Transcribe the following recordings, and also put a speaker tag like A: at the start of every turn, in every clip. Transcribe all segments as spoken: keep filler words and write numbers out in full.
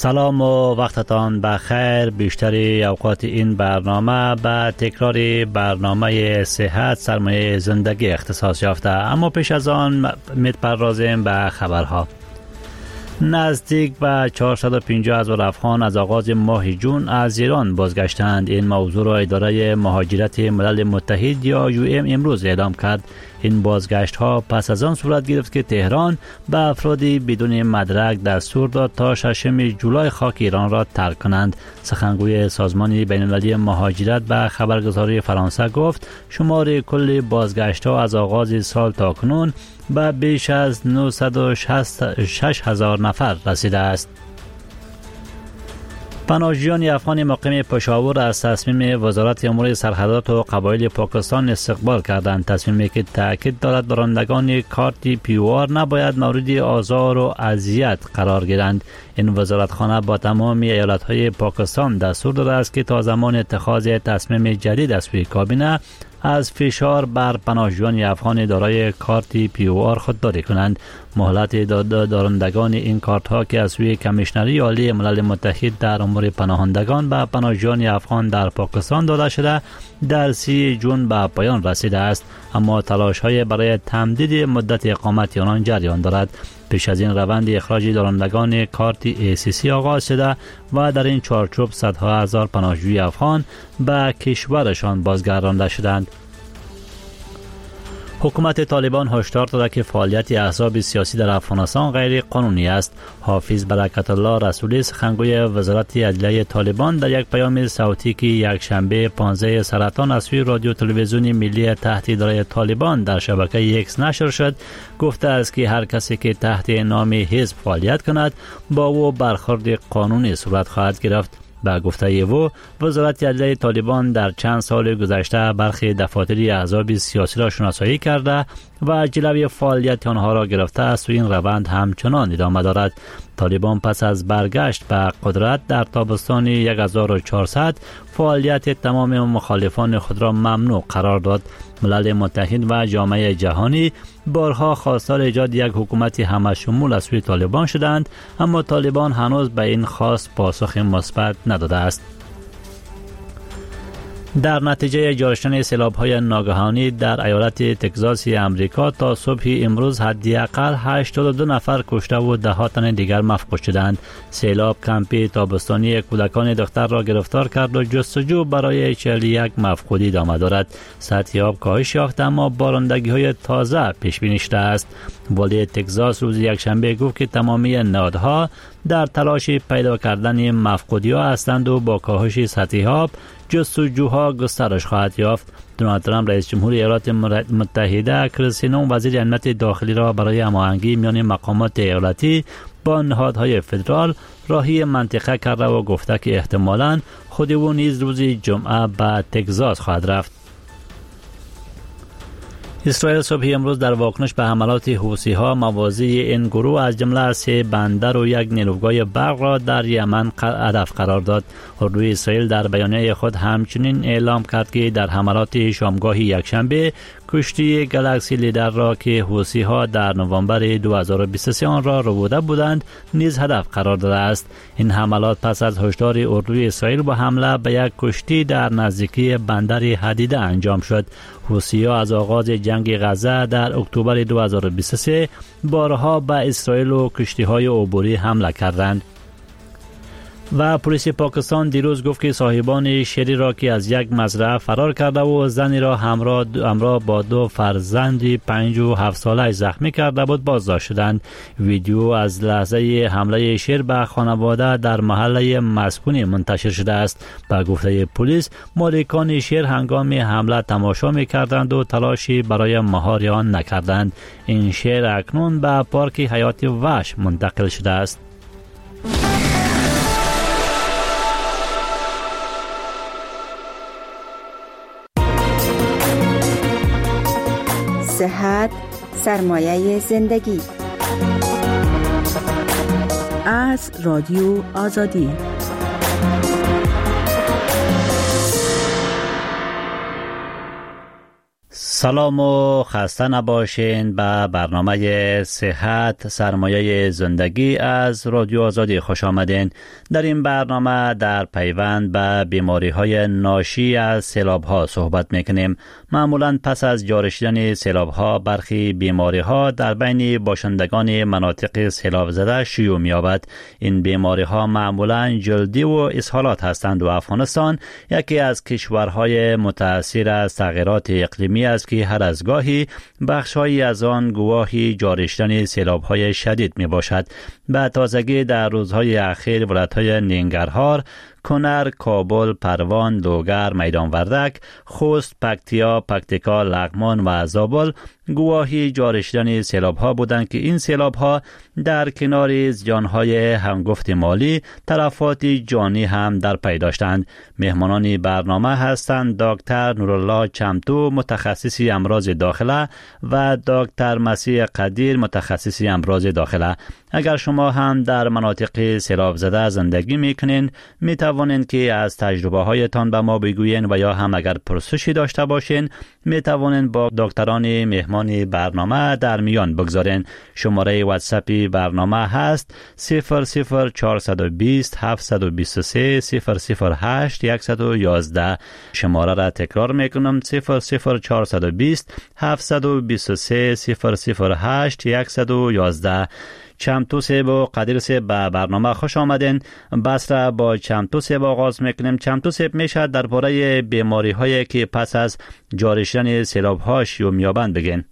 A: سلام و وقتتان بخیر. بیشتری اوقات این برنامه به تکرار برنامه صحت سرمایه زندگی اختصاص یافته، اما پیش از آن می‌پردازیم به خبرها. نزدیک به چهارصد و پنجاه هزار افغان از آغاز ماه جون از ایران بازگشتند. این موضوع را اداره مهاجرت ملل متحد یا یو ام امروز اعلام کرد. این بازگشت ها پس از آن صورت گرفت که تهران به افرادی بدون مدرک دستور داد تا ششم جولای خاک ایران را ترک کنند. سخنگوی سازمان بین المللی مهاجرت به خبرگزاری فرانسه گفت شمار کل بازگشت ها از آغاز سال تا کنون به بیش از نهصد و شش هزار نفر رسیده است. پناهجویان افغان مقیم پشاور از تصمیم وزارت امور سرحدات و قبایل پاکستان استقبال کردند. تصمیمی که تاکید دارد رانندگان کارت پی او آر نباید مورد آزار و اذیت قرار گیرند. این وزارتخانه با تمام ایالت‌های پاکستان دستور داده است که تا زمان اتخاذ تصمیم جدید از سوی کابینه از فشار بر پناهجویان افغان دارای کارت پی او آر خودداری کنند. مهلت دارندگان این کارت ها که از سوی کمیشنری عالی ملل متحد در امور پناهندگان به پناهجویان افغان در پاکستان داده شده در سی جون به پایان رسیده است، اما تلاش های برای تمدید مدت اقامت آنان جریان دارد. پیش از این روند اخراج دارندگان کارت ای سی سی آغاز شده و در این چارچوب صدها هزار پناهجوی افغان به کشورشان بازگردانده شدند. حکومت طالبان هشدار داده که فعالیت احزاب سیاسی در افغانستان غیر قانونی است. حافظ برکت الله رسولی سخنگوی وزارت عدلیه طالبان در یک پیام صوتی که یک شنبه پانزده سرطان از سوی رادیو تلویزیونی ملی تحت اداره طالبان در شبکه ایکس نشر شد گفته است که هر کسی که تحت نام حزب فعالیت کند با او برخورد قانونی صورت خواهد گرفت. به گفته او وزارت عدلیه طالبان در چند سال گذشته برخی دفاتر احزاب سیاسی را شناسایی کرده و جلوی فعالیت آنها را گرفته است و این روند همچنان ادامه دارد. طالبان پس از برگشت به قدرت در تابستان هزار و چهارصد فعالیت تمام مخالفان خود را ممنوع قرار داد. ملل متحد و جامعه جهانی بارها خواستار ایجاد یک حکومت همه شمول از سوی طالبان شدند، اما طالبان هنوز به این خواست پاسخ مثبت نداده است. در نتیجه جاری سیلاب‌های ناگهانی در ایالت تگزاس امریکا تا صبح امروز حداقل هشتاد و دو نفر کشته و ده ها تن دیگر مفقود شدند. سیلاب کمپ تابستانی کودکان دختر را گرفتار کرد و جستجو برای چهل و یک مفقودی ادامه دارد. سطح آب کاهش یافته اما بارندگی‌های تازه پیش بینی شده است. والی تگزاس روز یکشنبه گفت که تمامی نهادها در تلاش پیدا کردن مفقودی‌ها هستند و با کاهش سطح آب جستجوها گسترش خواهد یافت. دونالد ترامپ رئیس جمهور ایالات متحده کریستین وزیر امنیت داخلی را برای هماهنگی میان مقامات ایالتی با نهادهای فدرال راهی منطقه کرده و گفته که احتمالاً خود او نیز روز جمعه به تگزاس خواهد رفت. اسرائیل صبح امروز در واکنش به حملات حوثی‌ها موازی این گروه از جمله سه بندر و یک نیروگاه برق را در یمن هدف قرار داد. اردوی اسرائیل در بیانیه خود همچنین اعلام کرد که در حملات شامگاه یکشنبه کشتی گالاکسی لیدر را که حوثی‌ها در نوامبر دو هزار و بیست و سه آن را ربوده بودند نیز هدف قرار داده است. این حملات پس از هشدار اردوی اسرائیل با حمله به یک کشتی در نزدیکی بندر حدیده انجام شد. حوثی‌ها از آغاز جنگ غزه در اکتبر دو هزار و بیست و سه بارها به اسرائیل و کشتی‌های عبوری حمله کردند. و پلیس پاکستان دیروز گفت که صاحبان شری را که از یک مزرعه فرار کرده و زنی را همراه همراه با دو فرزند پنج و هفت ساله زخمی کرده بود بازداشت شدند. ویدیو از لحظه حمله شیر به خانواده در محله مسکونی منتشر شده است. به گفته پلیس مالکان شیر هنگام حمله تماشا می‌کردند و تلاشی برای مهار آن نکردند. این شیر اکنون به پارک حیات وحش منتقل شده است.
B: صحت سرمایه زندگی از رادیو آزادی.
A: سلام و خسته نباشین. به برنامه صحت سرمایه زندگی از رادیو آزادی خوش آمدین. در این برنامه در پیوند به بیماری های ناشی از سیلاب ها صحبت میکنیم. معمولا پس از جاری شدن سیلاب ها برخی بیماری ها در بین باشندگان مناطق سیلاب زده شیوع می‌یابد. این بیماری ها معمولا جلدی و اسهالات هستند و افغانستان یکی از کشورهای متاثر از تغییرات اقلیمی است که هر از گاهی بخش‌هایی از آن گواهی جاری شدن سیلاب‌های شدید میباشد. به تازگی در روزهای اخیر ولایت‌های ننگرهار، کنر، کابل، پروان، لوگر، میدان وردک، خوست، پکتیا، پکتیکا، لغمان و زابل گواهی جاری شدن سیلاب‌ها بودند که این سیلاب‌ها در کنار زیان‌های هنگفت مالی تلفات جانی هم در پی داشتند. مهمانان برنامه هستند دکتر نورالله چمتو متخصص امراض داخله و دکتر مسیح قدیر متخصص امراض داخله. اگر شما هم در مناطق سیلاب زده زندگی میکنین می توانید که از تجربه هایتان به ما بگوین و یا هم اگر پرسشی داشته باشین می توانید با دکتران مهمان برنامه در میان بگذارین. شماره واتساپی برنامه هست صفر صفر چهارصد و بیست هفتصد و بیست و سه صفر صفر هشت صد و یازده. شماره را تکرار میکنم صفر صفر چهارصد و بیست هفتصد و بیست و سه صفر صفر هشت صد و یازده. چمتو سیب و قدیر سیب به برنامه خوش آمدین. بس را با چمتو سیب آغاز میکنیم. چمتو سیب میشه درباره بیماری هایی که پس از جاری شدن سیلاب ها شیوع می‌یابند بگین.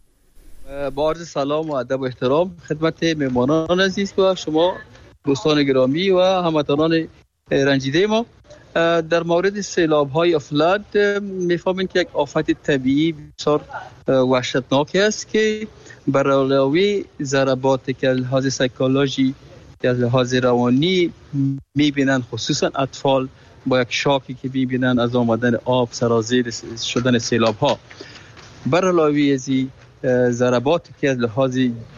C: با عرض سلام و ادب و احترام خدمت مهمانان عزیز و شما دوستان گرامی و هموطنان رنجیده ما. در مورد سیلاب های افلاد میفهمیم که یک آفت طبیعی بسیار وحشتناک است که بر علاوه ضرباتی که از لحاظ سایکولوژی که از لحاظ روانی میبینن، خصوصا اطفال با یک شاکی که میبینن از آمدن آب سرازیر شدن سیلاب ها، بر علاوه از ضرباتی که از لحاظ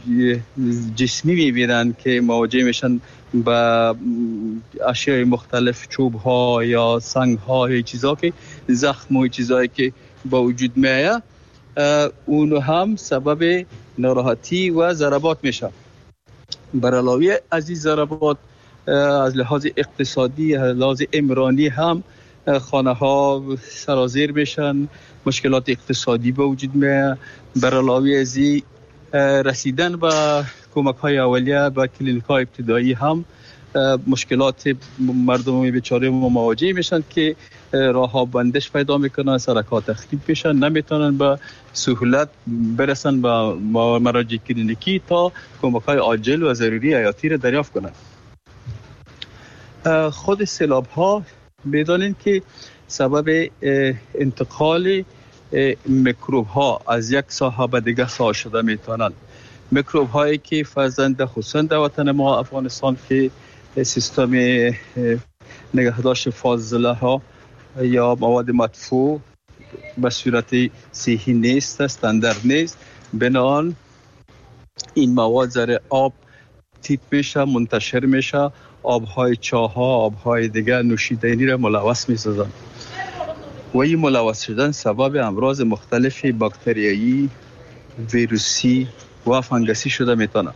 C: جسمی میبینن که مواجه میشن با اشیاء مختلف، چوب ها یا سنگ ها یا چیزا که زخم و چیزایی که با وجود میاد، اون هم سبب ناراحتی و ضربات میشه. بر علاوه از این ضربات از لحاظ اقتصادی، از لحاظ عمرانی هم خانه ها سرازیر میشن، مشکلات اقتصادی به وجود میاد. بر علاوه از این رسیدن به کمک های اولیه و کلینیک های ابتدایی هم مشکلات مردم بیچاره مواجه میشن که راه ها بندش پیدا میکنن، سرکات تخریب میشن، نمیتونن به سهولت برسن به مراجع کلینیکی تا کمک های عاجل و ضروری حیاتی را دریافت کنن. خود سیلاب ها بدانید که سبب انتقال میکروب ها از یک ساحه به دیگه ساحه شده میتونن. میکروب هایی که فرزند خصوصا در وطن ما افغانستان که سیستم نگهداشت فاضله ها یا مواد مدفوع به صورت صحیح نیست، استاندارد نیست، بنابراین این مواد زیر آب تیت میشه، منتشر میشه، آبهای چاها، آبهای دیگر نوشیدنی را ملوث میسازن و این ملوث شدن سبب امراض مختلف باکتریایی، ویروسی و فنگسی شده میتونه.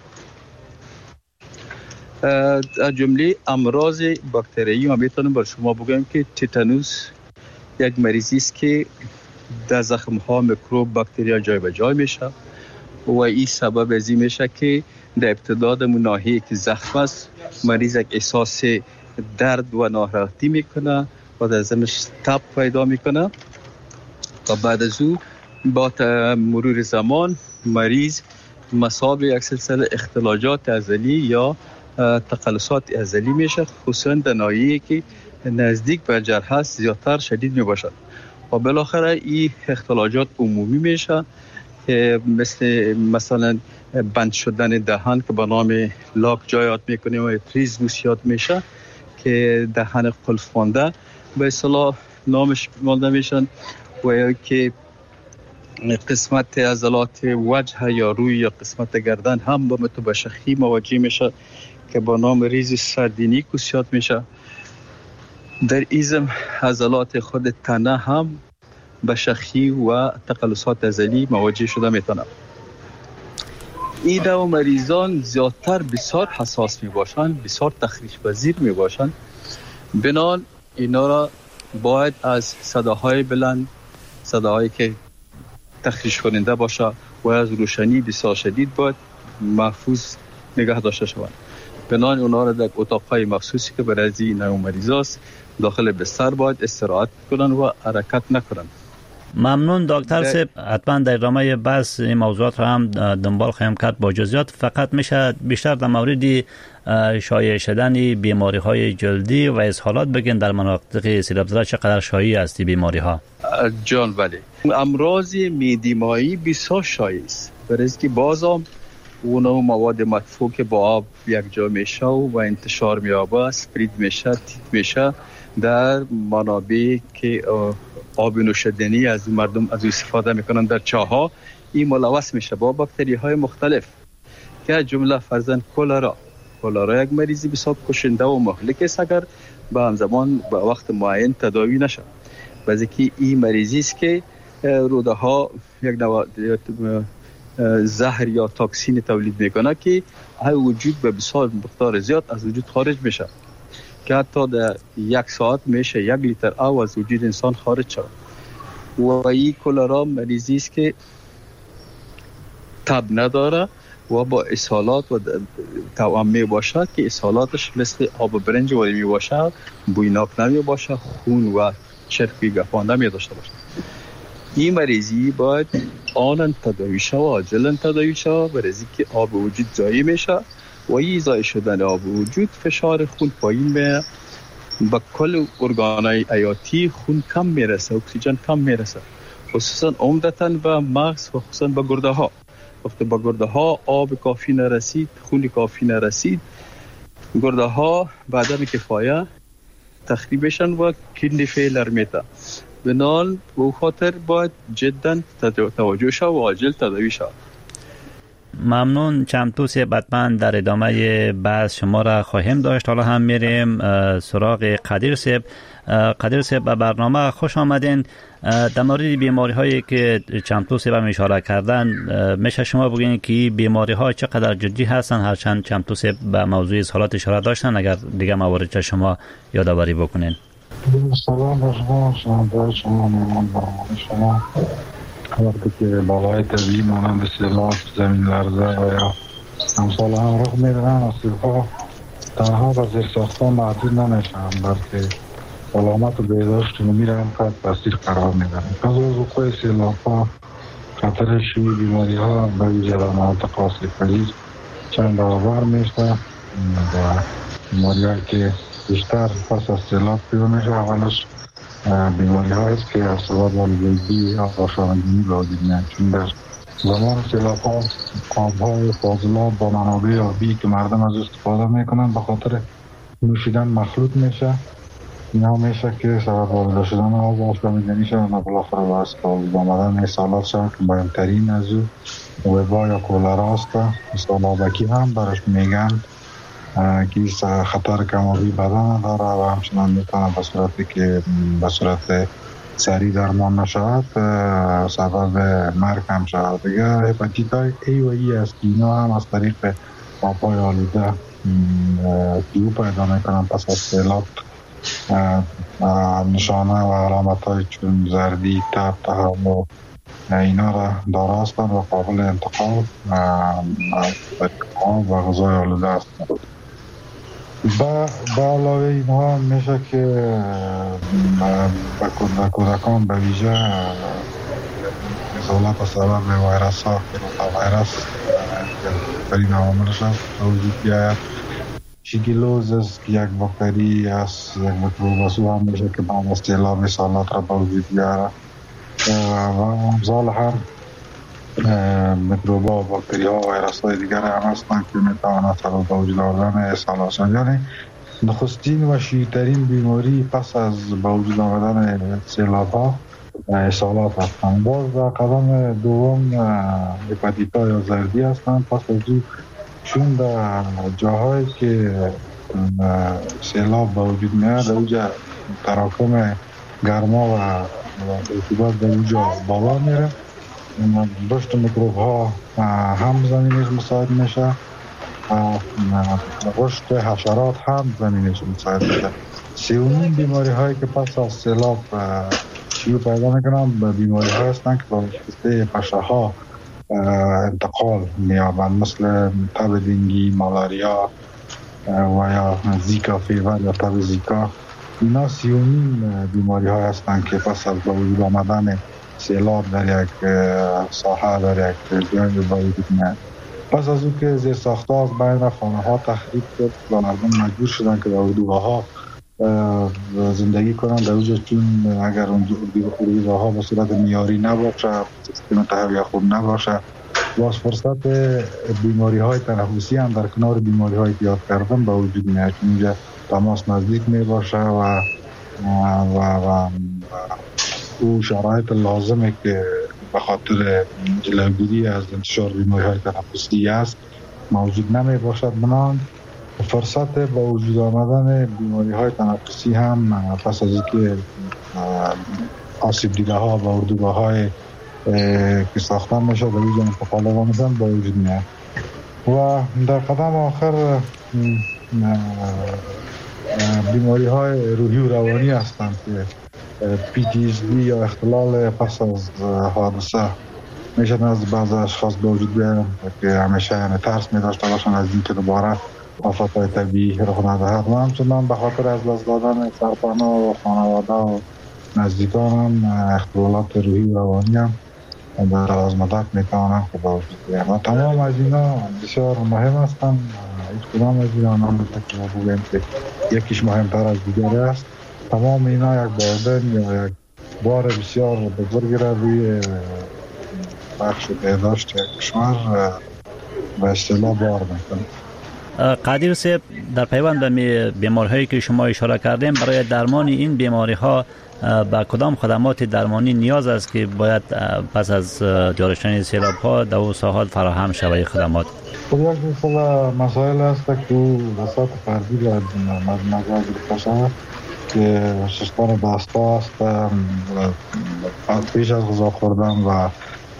C: از جمله امراض باکتریایی ما میتونم بر شما بگم که تیتانوس یک مریضی است که در زخم ها میکروب باکتریا جای به جای میشه و این سبب از این میشه که در ابتدا در ناحیه که زخم است مریض یک احساس درد و ناراحتی میکنه و در ضمنش تب پیدا میکنه و بعد از او با مرور زمان مریض مصاب یک سلسله اختلاجات عضلی یا تقلصات عضلی میشه، خصوصا در ناحیه‌ای که نزدیک به جرح است زیادتر شدید میباشد و بالاخره این اختلاجات عمومی میشه که مثل مثلا بند شدن دهان که به نام لاک جایات میکنیم و تریزموس یاد میشه که دهان قلف مانده به اصطلاح نامش مانده میشن و یا که قسمت عضلات وجه یا روی یا قسمت گردن هم با متبشخی مواجه میشه که با نام ریز سردینیکوس یاد میشه. در ایزم عضلات خود تنه هم به شخی و تقلصات عضلی مواجه شده میتونند. این دو مریضان زیادتر بسیار حساس می باشند، بسیار تخریش پذیر می باشند. بنان اینا را باید از صداهای بلند، صداهایی که تخریش کننده باشه و از روشنی بسیار شدید باید محفوظ نگه داشته شوند. بنان اونا را در اتاقهای مخصوصی که برای این نوع مریضاست داخل بستر باید استراحت کنند و حرکت نکنند.
A: ممنون دکتر صاحب. حتما در ادامه بحث این موضوعات را هم دنبال خواهیم کرد با جزئیات. فقط میشه بیشتر در مورد شایع شدن بیماری های جلدی و اسهالات بگین در مناطق سیلاب زده چقدر شایع است بیماری ها؟
C: جان ولی امراض معده مایی بسیار شایع است، برای اینکه بازم اونا مواد مدفوع که با آب یک جا میشه و انتشار میابه، اسپرید میشه، تیت میشه در منابع که آب نوشیدنی از مردم از استفاده میکنن در چاها، این ملوث میشه با باکتری های مختلف که از جمله فرضاً کلرا. کلرا یک مریضی بسیار کشنده و مهلک است اگر به همزمان به وقت معین تداوی نشه. بعضی که این مریضی است که روده ها یک نوع زهر یا توکسین تولید میکنه که های وجود به بسیار مقدار زیاد از وجود خارج میشه که حتی در یک ساعت میشه یک لیتر آب از وجود انسان خارج شود. و این کلرا مریضی است که تب نداره و با اسهالات و توام می باشد که اسهالاتش مثل آب برنج ولی می باشد، بویناک نمی باشد، خون و چرکی گفان نمی داشته باشد. این مریضی باید آنن تداوی شود و عاجلا تداوی شود، برای اینکه آب وجود ضایع میشه و این ضایع شدن آب وجود فشار خون پایین میاد، به کل ارگانهای حیاتی خون کم میرسه، اکسیژن کم میرسه، خصوصا عمدتاً به مغز و خصوصا به گرده ها. وقتی به گرده ها آب کافی نرسید، خون کافی نرسید، گرده ها به عدم کفایه تخریب میشن و کدنی فیلر میته. بنال به خاطر باید جدا توجه شد و عاجل تداوی شد.
A: ممنون. چمتو صاحب، حتما در ادامه بحث شما را خواهیم داشت. حالا هم میریم سراغ قدیر صاحب. قدیر صاحب به برنامه خوش آمدین. در مورد بیماری هایی که چمتو صاحب اشاره کردن میشه شما بگین که بیماری ها چقدر جدی هستن؟ هرچند چمتو صاحب به موضوع اسهالات اشاره داشتن، اگر دیگه موارد شما یادآوری بکنین.
D: سلام بر شما، شما شما میمان برمان شما. وقتی که بالای طبیعی مانند سیلاب، زمین لرزه و یا امثال هم رخ میدن، اصیلها تنها به زیر ساختان محدود نمیشن، بلکه علامت و بیداشت نمیره هم قد بسیر قرار میدن. از از وقوع سیلاب ها خطر شیوع بیماری ها به ویژه در مناطق آسیب پذیر چند برابر میشه و بیماری هایی که بیشتر پس از سیلاب پیدا میشه اولش بیماری هاییست که از سبب آلودگی یا آشامیدگی به وجود میاد، چون در زمان سیلاب ها آبهای فاضلاب با منابع آبی که مردم از استفاده میکنن به خاطر نوشیدن مخلوط میشه. اینا میشه که سبب آلوده شدن آب آشامیدنی شد و بالاخره باعث آمدن اسهالات شد که مهمترین از او وبا یا کولرا است. اسهال آبکی هم برش میگن که خطر کم‌آبی بدن داره و همچنان میتونه به صورتی که به صورت سریع درمان نشود سبب مرگ هم شود. دیگه هپاتیت های ای و ای است که اینا هم از طریق آبهای آلوده شیوع پیدا میکنن پس از سیلاب. نشانه و علامت های چون زردی، تب، تهوع اینا را داره هستند و قابل انتقال و غذای آلوده هستند. به علاوه اینها میشه که به کودکان به ویژه اسهالات سبب ویروس ها، روتا ویروس برین عواملش وجود بیاید. شیگلوزز یک باکتری است، یک میکروب هم میشه که بعد از سیلاب اسهالات را به وجود بیاره و امثال هم میکروبا و باکتری ها و ویروس های دیگر هم هستند که میتواند سبب به وجود آوردن اسهالات شد. یعنی نخستین و شیوع‌ترین بیماری پس از به وجود آمدن سیلاب ها اسهالات هستند. باز در قدم دوم هپاتیت ها یا زردی هستند. پس از او چون در جاهایی که سیلاب به وجود میاد اوجا تراکم گرما و ارتباط در اینجا بالا میره، رشد میکروب ها هم زمینش مساعد میشه، رشد حشرات هم زمینش مساعد میشه. سیومین بیماری هایی که پس از سیلاب شیوع پیدا میکنن بیماری ها هستن که با واسطه پشه ها انتقال میابند، مثل تب دنگی، مالاریا و یا زیکا فیور یا تب زیکا. اینا سیومین بیماری ها هستن که پس از با وجود آمدن سیلاب در یک ساحه، در یک جای با وجود میاد. پس از او که زیر ساخته از بین خانه ها تخریب شد و مردم مجبور شدن که در اردوگاه ها زندگی کنن در اونجا، چون اگر اردوگاه ها به صورت معیاری نباشه، سیستم تهویه خوب نباشه، باز فرصت بیماری های تنفسی هم در کنار بیماری های که یاد کردن به وجود میاد، چون اینجا تماس نزدیک می باشه و و و او شرایط لازمه که به خاطر جلوگیری از انتشار بیماری های تنفسی است موجود نمی باشد. بنان فرصت با وجود آمدن بیماری های تنفسی هم پس از اینکه آسیب دیده ها و اردوگاه های که ساختن میشه در اینجا انتقال میشن با وجود میاد. و در قدم آخر بیماری های روحی و روانی هستند که پی تی اس دی یا اختلال پس از حادثه میشه از بعض اشخاص به وجود بیان که همیشه یعنی ترس می داشته باشن از اینکه دوباره آفات طبیعی رخ ندهد. و همچنان به خاطر از دست دادن سرپناه و خانواده و نزدیکان هم اختلالات روحی و روانی هم در آزمدت میتوانند که به وجود بیان. و تمام از اینا بسیار مهم هستند. هیچ کدام از اینا نمیشه که بگویم که یکیش مهمتر از دیگری است. تمام اینا یک بردن یا یک بار بسیار بزرگی را روی بخش بهداشت کشور به اصطلاح بار میکنه.
A: قادر صاحب، در پیوند به بیماری‌هایی که شما اشاره کردیم، برای درمان این بیماری‌ها با کدام خدمات درمانی نیاز است که باید پس از جاری شدن سیلاب‌ها در اون ساحات فراهم شود خدمات؟
D: خب یک مثلا مسائل هست که وسط فردی باید نظر گرفته شود که شستان دستا است پیش از غذا خوردن و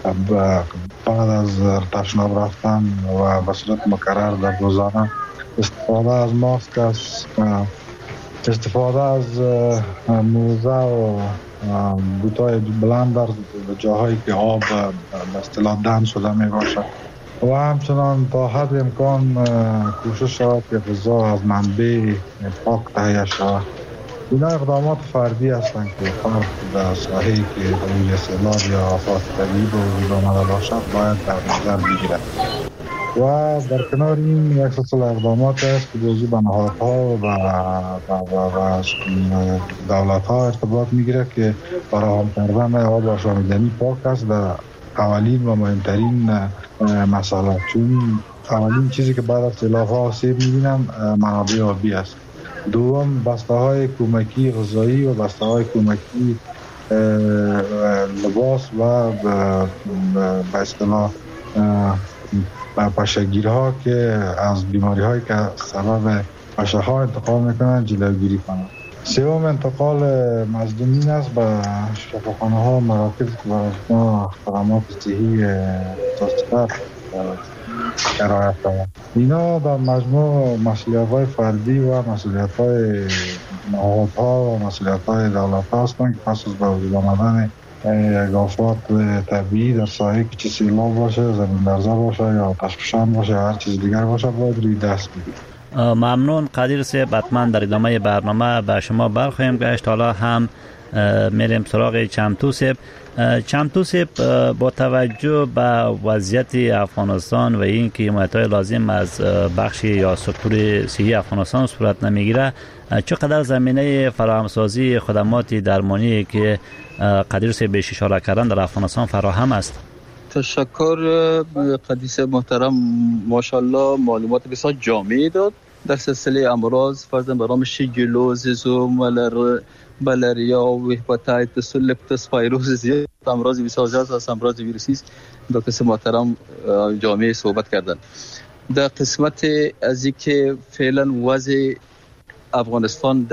D: بعد از تشناب رفتن و به صورت مکرر در روزانه، استفاده از ماسک است، استفاده از موزه و بوتای بلند در جاهایی که آب به اصطلاح دم شده می باشد و همچنان تا حد امکان کوشش شود که غذا از منبع پاک تهیه شود. اینا اقدامات فردی هستند که فرد در ساحه‌ای که روی سیلاب یا آفات طبیعی به وجود آمده باشد باید در نظر بگیرد. و در کنار این یک سلسله اقدامات است که موضوع به نهادها و و دولت‌ها ارتباط میگیره که فراهم کردن آب آشامیدنی پاک است در اولین و مهمترین مسئله، چون اولین چیزی که بعد از سیلاب‌ها آسیب می‌بینن منابع آبی است. دوم بسته های کمکی غذایی و بسته های کمکی لباس و به اصطلاح پشه‌گیرها که از بیماری هایی که سبب پشه ها انتقال میکنن جلوگیری کنند. سوم انتقال مظلومین است به شفاخانه ها و مراکز که برای خدمات صحی اساس‌تر ارائه کنند. اینا در مجموع مسئولیت‌های فردی و مسئولیت‌های نهادها و مسئولیت‌های دولت‌ها هستند که پس از به وجود آمدن یک آفات طبیعی در ساحه‌ای که چه سیلاب باشه، زمین لرزه باشه یا آتش فشان باشه یا هر چیز دیگر باشه باید روی دست بگیریم.
A: ممنون قادر صاحب. حتما در ادامه برنامه به شما برخواهیم گشت. حالا هم میریم سراغ چمتو صاحب. چمتو صاحب، با توجه به وضعیت افغانستان و اینکه حمایت‌های لازم از بخش یا سکتور صحی افغانستان صورت نمیگیره، چقدر زمینه فراهمسازی خدمات درمانی که قادر صاحب بهش اشاره کردن در افغانستان فراهم است؟
C: تشکر قدیس محترم، ماشاءالله معلومات بسیار جامعی داد در سلسله امراض، فرضاً برام شیگلوز، مالر مالاریا و هپاتیتس و لپتوسپایروزیس، امراض بسیار زیاد است، امراض ویروسی است. دو قسم محترم جامعه صحبت کردن. در قسمت از اینکه فعلا وضع افغانستان در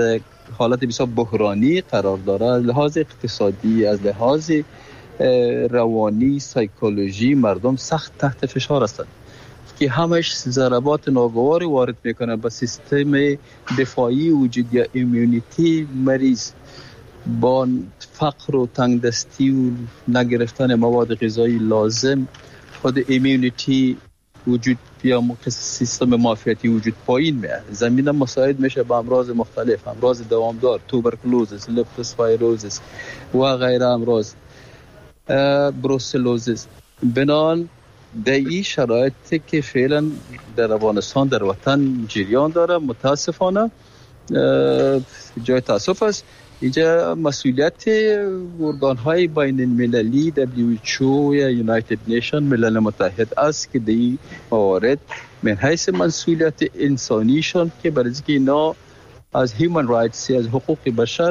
C: حالت بسیار بحرانی قرار داره. از لحاظ اقتصادی، از لحاظ روانی، سایکولوژی مردم سخت تحت فشار هستند که همش ضربات ناگواری وارد میکنه به سیستم دفاعی وجود یا ایمیونیتی مریض. با فقر و تنگدستی و نگرفتن مواد غذایی لازم خود ایمیونیتی وجود یا سیستم معافیتی وجود پایین میاد. زمین مساعد میشه به امراض مختلف، امراض دوامدار، توبرکلوزیس، لپتوسپایروزیس و غیره امراض، بروسلوزیس. بنان در این شرایطی که فعلا در افغانستان در وطن جریان داره، متاسفانه جای تاسف است. اینجا مسئولیت ارگان‌های بین المللی دبلیو اچ او یا یونایتد نیشن، ملل متحد است که در این موارد من حیث مسئولیت انسانیشان که برای اینکه اینا از هیومن رایتس، از حقوق بشر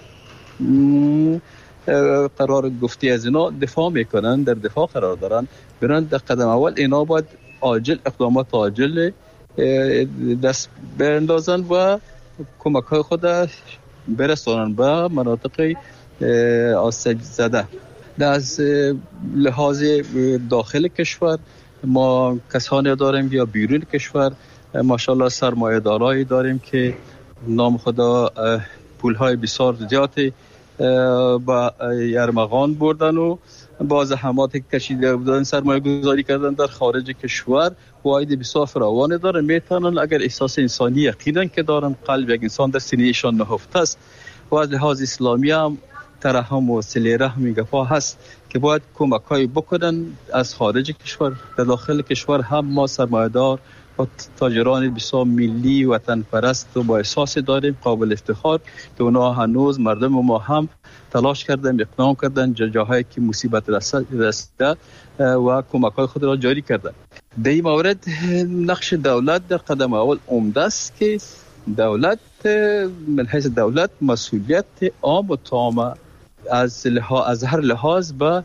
C: قرار گفتی از اینا دفاع میکنن، در دفاع قرار دارن. برن در قدم اول اینا باید عاجل اقدامات عاجل دست براندازن و کمک های خود برسانن به مناطق آسیب زده. از لحاظ داخل کشور ما کسانی داریم یا بیرون کشور ماشاءالله سرمایه‌دارایی داریم که نام خدا پول‌های بسیار زیادی با یرمغان بردن و با زحمات کشیده بودن سرمایه گذاری کردن در خارج کشور و عاید بسیار فراوان داره. میتونن اگر احساس انسانی یقینن که دارن، قلب یک انسان در سینه ایشان نهفته است و از لحاظ اسلامی هم ترحم و صله رحم گپا هست که باید کمک‌های بکنن از خارج کشور. در داخل کشور هم ما سرمایه‌دار و تاجران بسیار ملی وطن پرست و با احساس داریم قابل افتخار که اونا هنوز مردم ما هم تلاش کردن، اقدام کردن، جاهایی که مصیبت رسیده و کمک‌های خود را جاری کردن. در این مورد نقش دولت در قدم اول عمده است که دولت من حیث دولت مسئولیت عام و تام از لحاظ از هر لحاظ به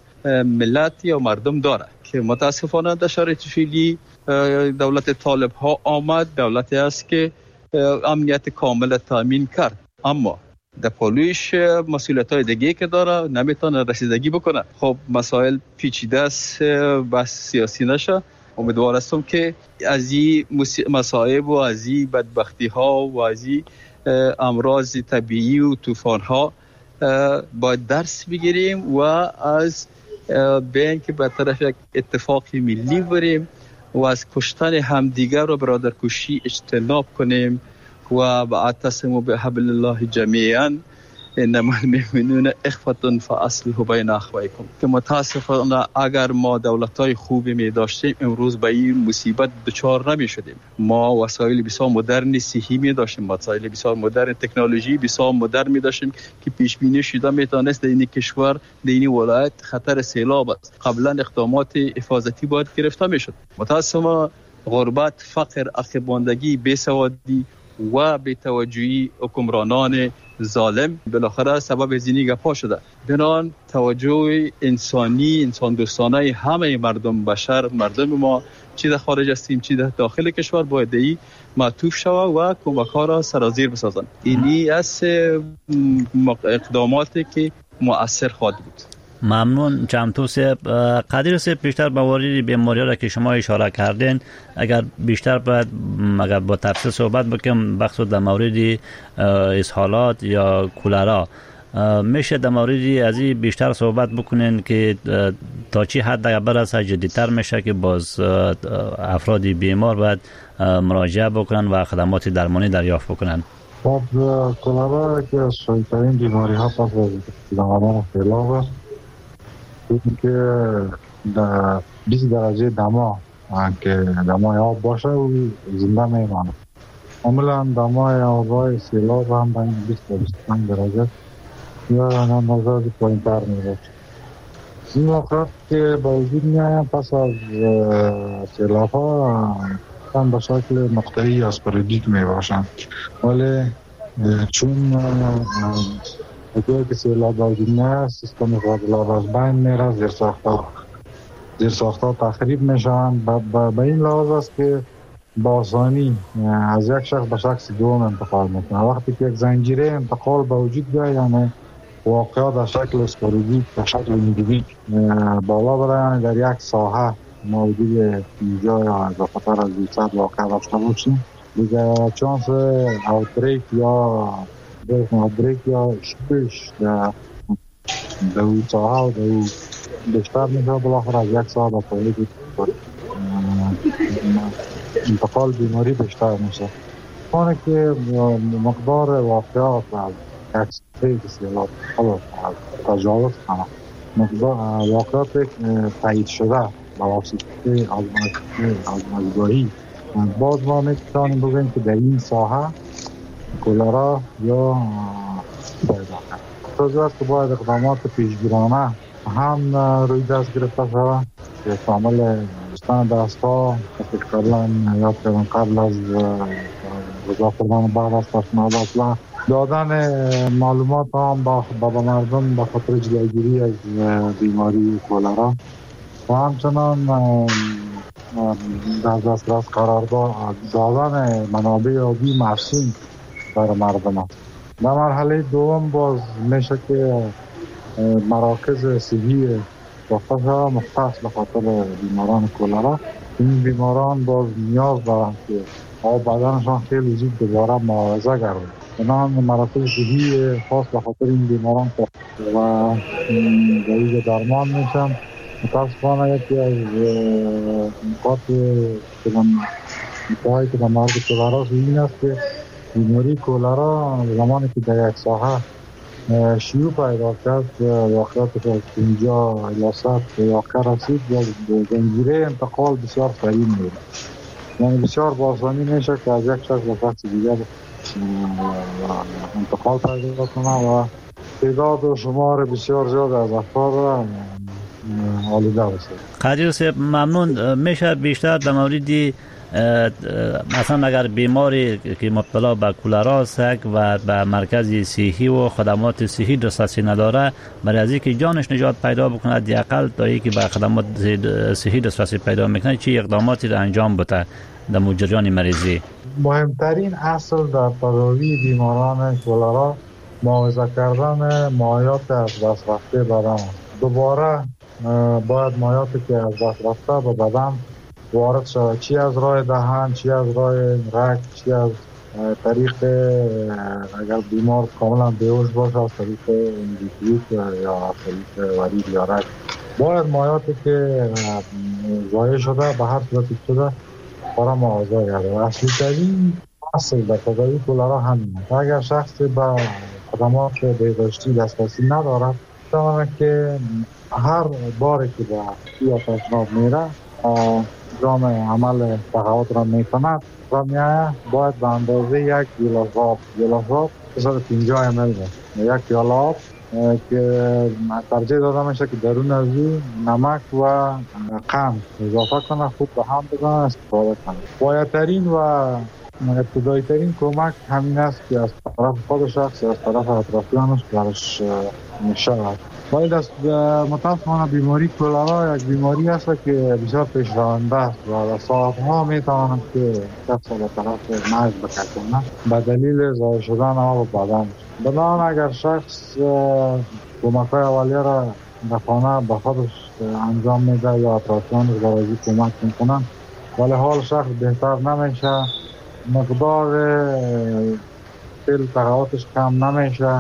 C: ملت یا مردم داره که متاسفانه در شرایط فعلی دولت طالب ها آمد، دولتی است که امنیت کامل تامین کرد، اما در پالویش مسئولیت های دیگه که داره نمیتونه رسیدگی بکنه. خب مسائل پیچیده است، بس سیاسی نشه. امیدوار هستم که از این مصائب و از این بدبختی ها و از این امراض طبیعی و طوفان ها باید درس بگیریم و از بین که به طرف یک اتفاق ملی بریم و از کشتن همدیگر و برادر کشی اجتناب کنیم و واعتصموا بحبل الله جمیعا انما المؤمنون اخوة فاصلحوا بین اخویکم. که متاسفانه اگر ما دولت‌های خوبی می داشتیم امروز به این مصیبت دچار نمی شدیم. ما وسایل بسیار مدرن صحی می داشتیم، وسایل بسیار مدرن تکنولوژی بسیار مدرن می داشتیم که پیش بینی شده می توانست در این کشور، در این ولایت خطر سیلاب است. قبلا اقدامات حفاظتی باید گرفته می شد. متاسفانه غربت، فقر، عقب‌ماندگی، بی‌سوادی و بی‌توجهی حکمرانان ظالم بالاخره سبب زینی گپا شده. بنان توجه انسانی، انسان دوستانه همه مردم بشر، مردم ما چی در خارج هستیم چی در داخل کشور باید ای معطوف شود و کمک ها را سرازیر بسازند. اینی از اقداماتی که مؤثر خواهد بود.
A: ممنون چمتو صاحب. قدیر صاحب بیشتر به مورد بیماری را که شما اشاره کردین اگر بیشتر باید اگر با تفصیل صحبت بکنم بخصوص در مورد اسهالات یا کولرا میشه در مورد از این بیشتر صحبت بکنین که تا چی حد اگر برسه جدیتر میشه که باز افراد بیمار باید مراجعه بکنن و خدمات درمانی دریافت بکنن؟
D: خب کولرا که از شایع‌ترین بیماری ها پس از آمدن سیلاب است که در بیست درجه دما که دمای آب باشه و زنده میمانه. عملا دمای آبای سیلاب هم بین بیست تا بیست و پنج درجه یا نمازات پایین تر میره. این موقع که با وجود میایم پس از سیلاب ها هم به شکل مقطعی اسپوردیک میباشند، ولی چون اگر که سیلاب وجود نه سیستم فاضلاب از بین میره، زیر ساختها زیر ساختها تخریب میشن. به این لحاظ است که با آسانی از یک شخص به شخص دوم انتقال میکنه. وقتی که یک زنجیره انتقال به وجود بیاید، یعنی واقعا در شکل اسپورادیک، در شکل اندیویک بالا بره، یعنی در یک ساحه موجود اینجا یا به خطر از دویست واقع داشته باشیم، دیگه چانس اوتبریک یا اوتبریک یا شپش در اون ساحه و در اون بیشتر میشه. بالاخره از یک ساحه به پایلی انتقال بیماری بیشتر میشه. خانه که مقدار واقعات از اکسپری بسیار خلاص تجاوز کنه، مقدار واقعات تایید شده با واسطه آزمایشگاهی باز ما میتونیم بگوییم که در این ساحه کولرا یا پیدا کرد. توضیح است که باید اقدامات پیشگیرانه هم روی دست گرفته شود که شامل داشتن دست ها قبلا یاد کردن قبل از وضع کردن بعد از تصمیمات اصلا دادن معلومات هم با مردم به خاطر جلوگیری از بیماری کولرا و همچنان در دسترس قرار دادن منابع آبی معصوم برای مردم. در مرحله دوم باز میشه که مراکز صحی وقتا مختص به خاطر بیماران کولرا، این بیماران باز نیاز دارند که آب بدنشان خیلی زود دوباره معاوضه گردد. بنابراین مراکز صحی خاص به خاطر این بیماران و دیگه درمان میشن. متاسفانه یکی از نکات که من نکاتی که در مورد کولرا این است که بیماری کولرا زمانی که در یک ساحه شیوع پیدا کرد، واقعات که اینجا ریاست واقع رسید یا زنجیره انتقال بسیار سریع میره، یعنی بسیار با آسانی میشه که از یک شخص به شخص دیگر انتقال پیدا کنه و تعداد و شمار بسیار زیاد از افراد آلوده بشه.
A: قدیر صاحب ممنون. میشه بیشتر در موردی مثلا اگر بیماری که مبتلا به کولرا است و به مرکز صحی و خدمات صحی دسترسی نداره، برای از اینکه جانش نجات پیدا بکنه حداقل تا اینکه به خدمات صحی دسترسی پیدا میکنه چه اقداماتی را انجام بده در مجریان مریضی؟
D: مهمترین اصل در تداوی بیماران کولرا معاوضه کردن مایعات از دست رفته بدن. دوباره باید مایعاتی که از دست رفته به بدن وارد شود، چی از راه دهن، چی از راه رگ، چی از طریق اگر بیمار کاملا بیهوش باشه از طریق اندیکلیک یا از طریق ورید یا رگ، باید مایعاتی که ضایع شده به هر صورتی شده برای معاوضه گردد. اصلی ترین اصل در تداوی کولرا همین است. اگر شخصی به خدمات بهداشتی دسترسی ندارد، می‌تواند که هر باری که به یا تشناب میره انجام عمل تقاعد را میکند و میایه باید به اندازه یک گیلاس آب گیلاس آب صد و پنجاه میلی یک پیاله آب که ترجیح داده میشه که درون از او نمک و قند اضافه کنه، خود به هم بزنه استفاده کنه. بایدترین و ابتدایی ترین کمک همین است که از طرف خود شخص از طرف اطرافیانش برش شود. باید از متاسفانه بیماری کولرا یک بیماری است که بسیار پیشرونده است و در ساعتها میتواند که شخص به طرف مرگ بکشاند به دلیل ضایع شدن آب بدن. بنابراین اگر شخص کمک‌های اولیه را در خانه به خودش انجام میده یا اطرافیانش برای کمک میکنند ولی حال شخص بهتر نمیشه، مقدار تیل تقاعدش کم نمیشه،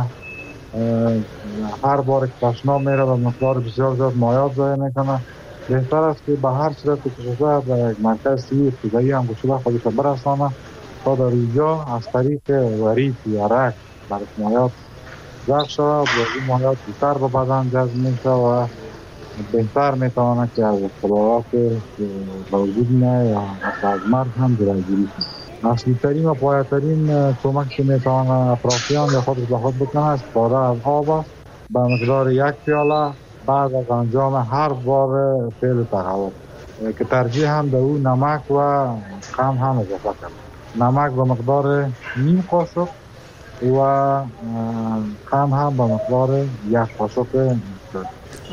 D: هر بار که تشناب میره و مقدار بسیار زیاد مایعات ضایع میکنه، بهتر است که به هر صورت که شده به یک مرکز صحی ابتدایی هم گشوده خودش برسانه تا در اینجا از طریق ورید یا رگ برای مایعات ضبط شده و این مایعات بیشتر به بدن جذب میشه و بهتر میتواند که از اختلالات که به وجود میاد یا از مرگ هم جلوگیری کنه. اصلی ترین و پایه ترین کمک که میتواند اطرافیان یا خودش به خود بکنه استفاده از آب است به مقدار یک پیاله بعد از انجام هر بار فعل تقاعد که ترجیح هم به او نمک و قند هم اضافه کنه. نمک به مقدار نیم قاشق و قند هم به مقدار یک قاشق.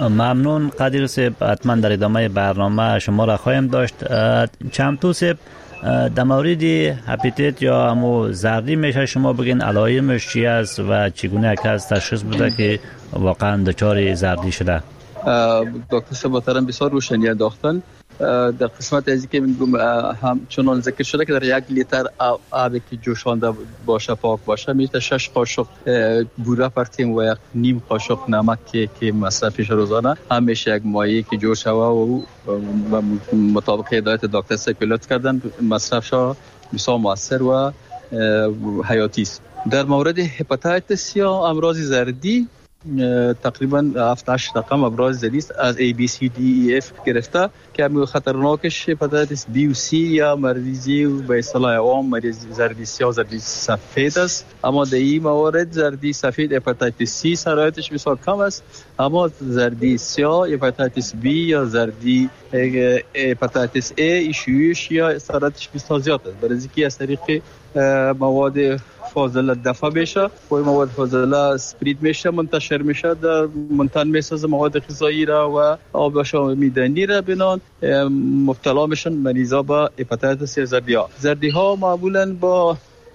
A: ممنون قدیر صاحب، حتما در ادامه برنامه شما را خواهیم داشت. چمتو صاحب، در مورد هپاتیت یا همو زردی میشه شما بگین علائمش چی است و چگونه کس تشخیص بده که واقعا دچار زردی شده؟
C: دکتر صاحب محترم بسیار روشنی انداختن. در قسمت از که میگم هم چنان ذکر شده که در یک لیتر آبی که جوشانده باشه پاک باشه میشه شش قاشق بوره پرتیم و یک نیم قاشق نمک که که مصرفش روزانه همیشه یک مایع که جوش شوه و مطابق هدایت دکتر سکولت کردن مصرفش بسیار مؤثر و حیاتی است. در مورد هپاتیتس یا امراض زردی تقریبا هفت هشت رقم امراض زردی است از A B C D E F گرفته که همه خطرناکش هپاتیتس B و C یا مریضی به اصطلاح عام مریض زردی سیاه زردی سفید است. اما در این موارد زردی سفید هپاتیتس C سرایتش بسیار کم است، اما زردی سیاه هپاتیتس B یا زردی هپاتیتس A ایشویش یا سرایتش بسیار زیاد است، برای اینکه از طریق مواد فاضله دفع میشه و مواد فاضله اسپرید میشه، منتشر میشه، در منتن میسازه مواد غذایی را و آبش میدنی را بنان مبتلا میشن مریضا با هپاتیتس زردی ها. زردی ها معمولا با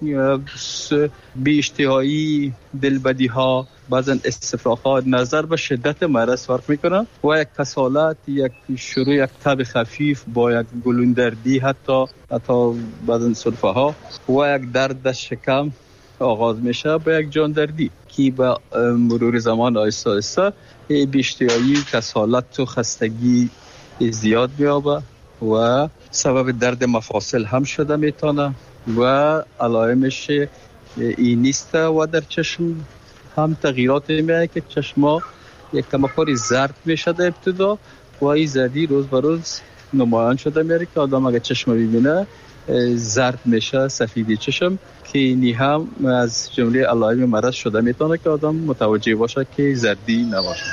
C: بی اشتهایی، دلبدی ها، بعضن استفراغات نظر به شدت مرض فرق میکنه و یک کسالت، یک شروع یک تب خفیف با یک گلوندردی، حتی حتی بعضن سرفه ها و یک درد شکم آغاز میشه با یک جاندردی که با مرور زمان آهسته آهسته بی اشتهایی، کسالت و خستگی زیاد میابه و سبب درد مفاصل هم شده میتونه و علائمش این نیست و در چشم هم تغییرات میاد که چشما یک کمکاری زرد میشه در ابتدا و این زردی روز به روز نمایان شده میاره که آدم اگه چشم ببینه زرد میشه، سفیدی چشم، که اینی هم از جمله علائم مرض شده میتونه که آدم متوجه باشه که زردی نباشه.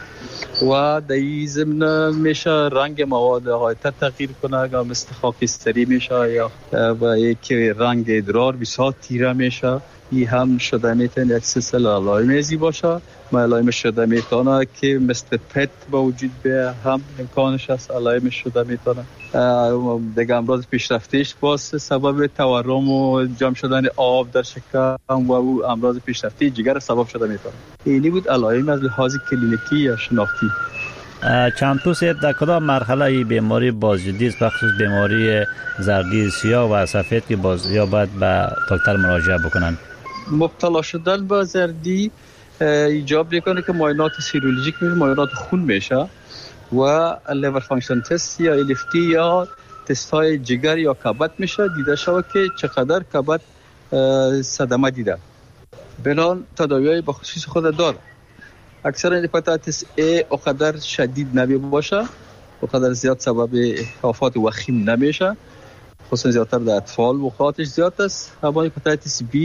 C: و در این ضمن میشه رنگ مواد غایت تغییر کنه، مثل خاکستری میشه یا و یک رنگ ادرار بسیار تیره میشه. این هم شده میتونه یک سلسله علائم ازی باشه. علائم شده میتونه که مثل پت با وجود بیه، هم امکانش هست علائم شده میتونه. دیگه امراض پیشرفتیش باز سبب تورم و جمع شدن آب در شکم و امراض پیشرفتی جگر سبب شده میتونه. اینی بود علائم از لحاظ کلینیکی یا شناختی.
A: چند توصیف در کدام مرحله ای بیماری بازجدی است، بخصوص بیماری زردی سیاه و سفید که باز یا باید به دکتر مراجعه بکنن؟
C: مبتلا شدن با زردی ایجاب میکنه که معاینات سیرولوژیک میشه، معاینات خون میشه و لیور فانکشن تست یا ال اف تی یا تست های جگر یا کبد میشه، دیده شود که چقدر کبد صدمه دیده. بنان تداوی به خصوص خود داره. اکثر هپاتیتس A اقدر شدید نمی باشه، اقدر زیاد سبب آفات وخیم نمیشه، خصوصا زیادتر در اطفال وقاتش زیاد است. اما هپاتیتس B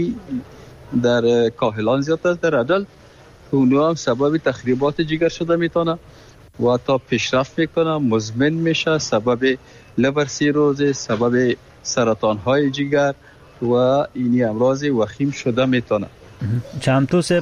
C: در کاهلان زیاد است، در ادلت اونها هم سبب تخریبات جگر شده میتونه و تا پیشرفت میکنه، مزمن میشه، سبب لیور سیروز، سبب سرطان های جگر و اینی امراض وخیم شده میتونه.
A: چند توصیف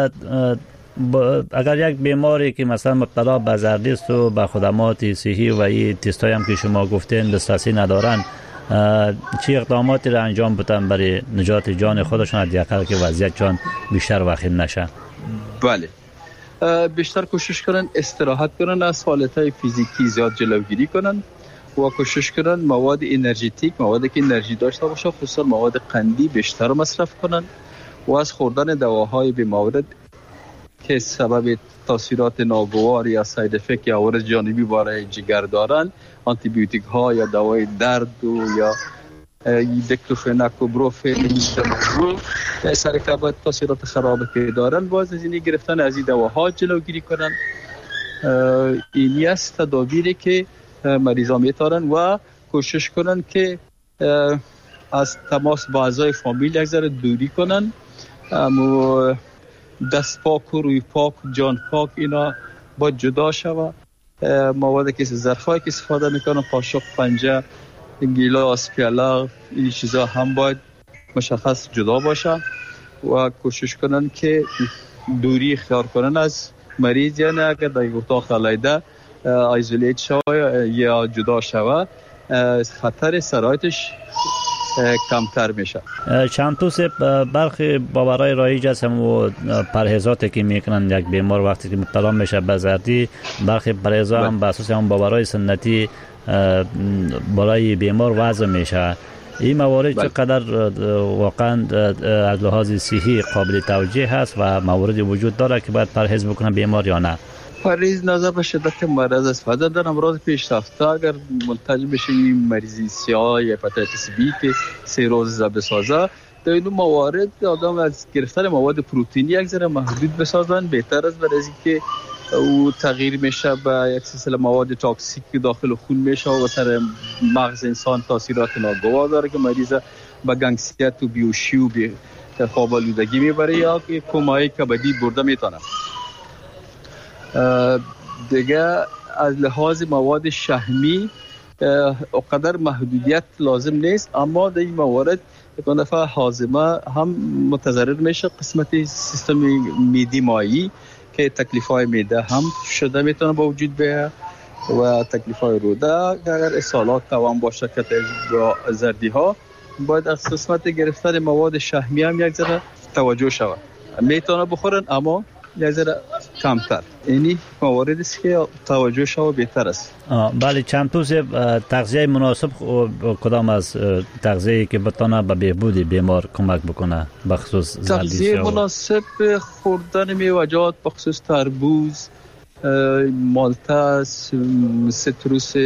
A: اگر یک بیماری که مثلا مبتلا به زردی است و به خدمات صحی و این تستای هم که شما گفتین دسترسی ندارن، چه اقداماتی را انجام بدن برای نجات جان خودشون، حداقل که وضعیت جان بیشتر وخیم نشه؟
C: بله، بیشتر کوشش کنن استراحت کنن، از حالتهای فیزیکی زیاد جلوگیری کنن و کوشش کنن مواد انرژیتیک، موادی که انرژی داشته باشه، خصوصا مواد قندی بیشتر مصرف کنن و از خوردن دواهای به موارد که سبب تاثیرات ناگوار یا ساید افکت یا عوارض جانبی برای جگر دارن، آنتی بیوتیک ها یا دوای درد و یا دیکلوفناک و بروفن سر کبد تاثیرات خراب که دارن، باز از اینی گرفتن از این دواها جلوگیری کنن. اینی است تدابیری که مریضا میتارن و کوشش کنن که از تماس با اعضای فامیل یک ذره دوری کنن. اما دست پاک و روی پاک، جان پاک اینا با جدا شوه. موادی که ظرفایی که استفاده میکنن، قاشق، پنجه، گیلاس، پیاله، این چیزا هم باید مشخص جدا باشه و کوشش کنن که دوری اختیار کنن از مریض، یعنی اگر در اتاق علیحده ایزولیت شوه یا جدا شوه خطر سرایتش کمتر میشه.
A: چند توس برخی باورهای رایج هست و پرهیزاتی که میکنن یک بیمار وقتی که مبتلا میشه به زردی، برخی پرهیزا هم بر اساس هم باورهای سنتی برای بیمار وضع میشه. این موارد چقدر واقعا از لحاظ صحی قابل توجیه هست و موارد وجود داره که باید پرهیز بکنه بیمار یا نه؟
C: پرهیز نظر به شدت مرض است. فقط در امراض پیشرفته اگر منتج بشیم مریضی سیاه یا هپاتیتس بی که سیروز بسازه، در این موارد آدم از گرفتن مواد پروتئینی یک ذره محدود بسازن بهتر است، برای اینکه او تغییر میشه به یک سلسله مواد تاکسیک که داخل خون میشه و سر مغز انسان تاثیرات ناگوار داره که مریض به گنگسیت و بیوشی و بی خواب آلودگی میبره یا که کمای کبدی برده میتونه. دیگه از لحاظ مواد شحمی اقدر محدودیت لازم نیست، اما در این موارد یک دفعه هاضمه هم متضرر میشه، قسمت سیستم میدی مایی که تکلیف‌های معده هم شده میتونه با وجود بیاد و تکلیف‌های روده اگر اسهالات توان باشه که با زردی ها باید از قسمت گرفتن مواد شحمی هم یک ذره توجه شود. میتونه بخورن اما یک ذره کمتر. اینی مواردی است که توجه شود بهتر است.
A: بله، چند توس تغذیه مناسب کدام از تغذیه‌ای که بتونه به بهبود بیمار کمک بکنه بخصوص زردی؟
C: تغذیه مناسب خوردن میوه‌جات بخصوص تربوز، مالته، سیتروس،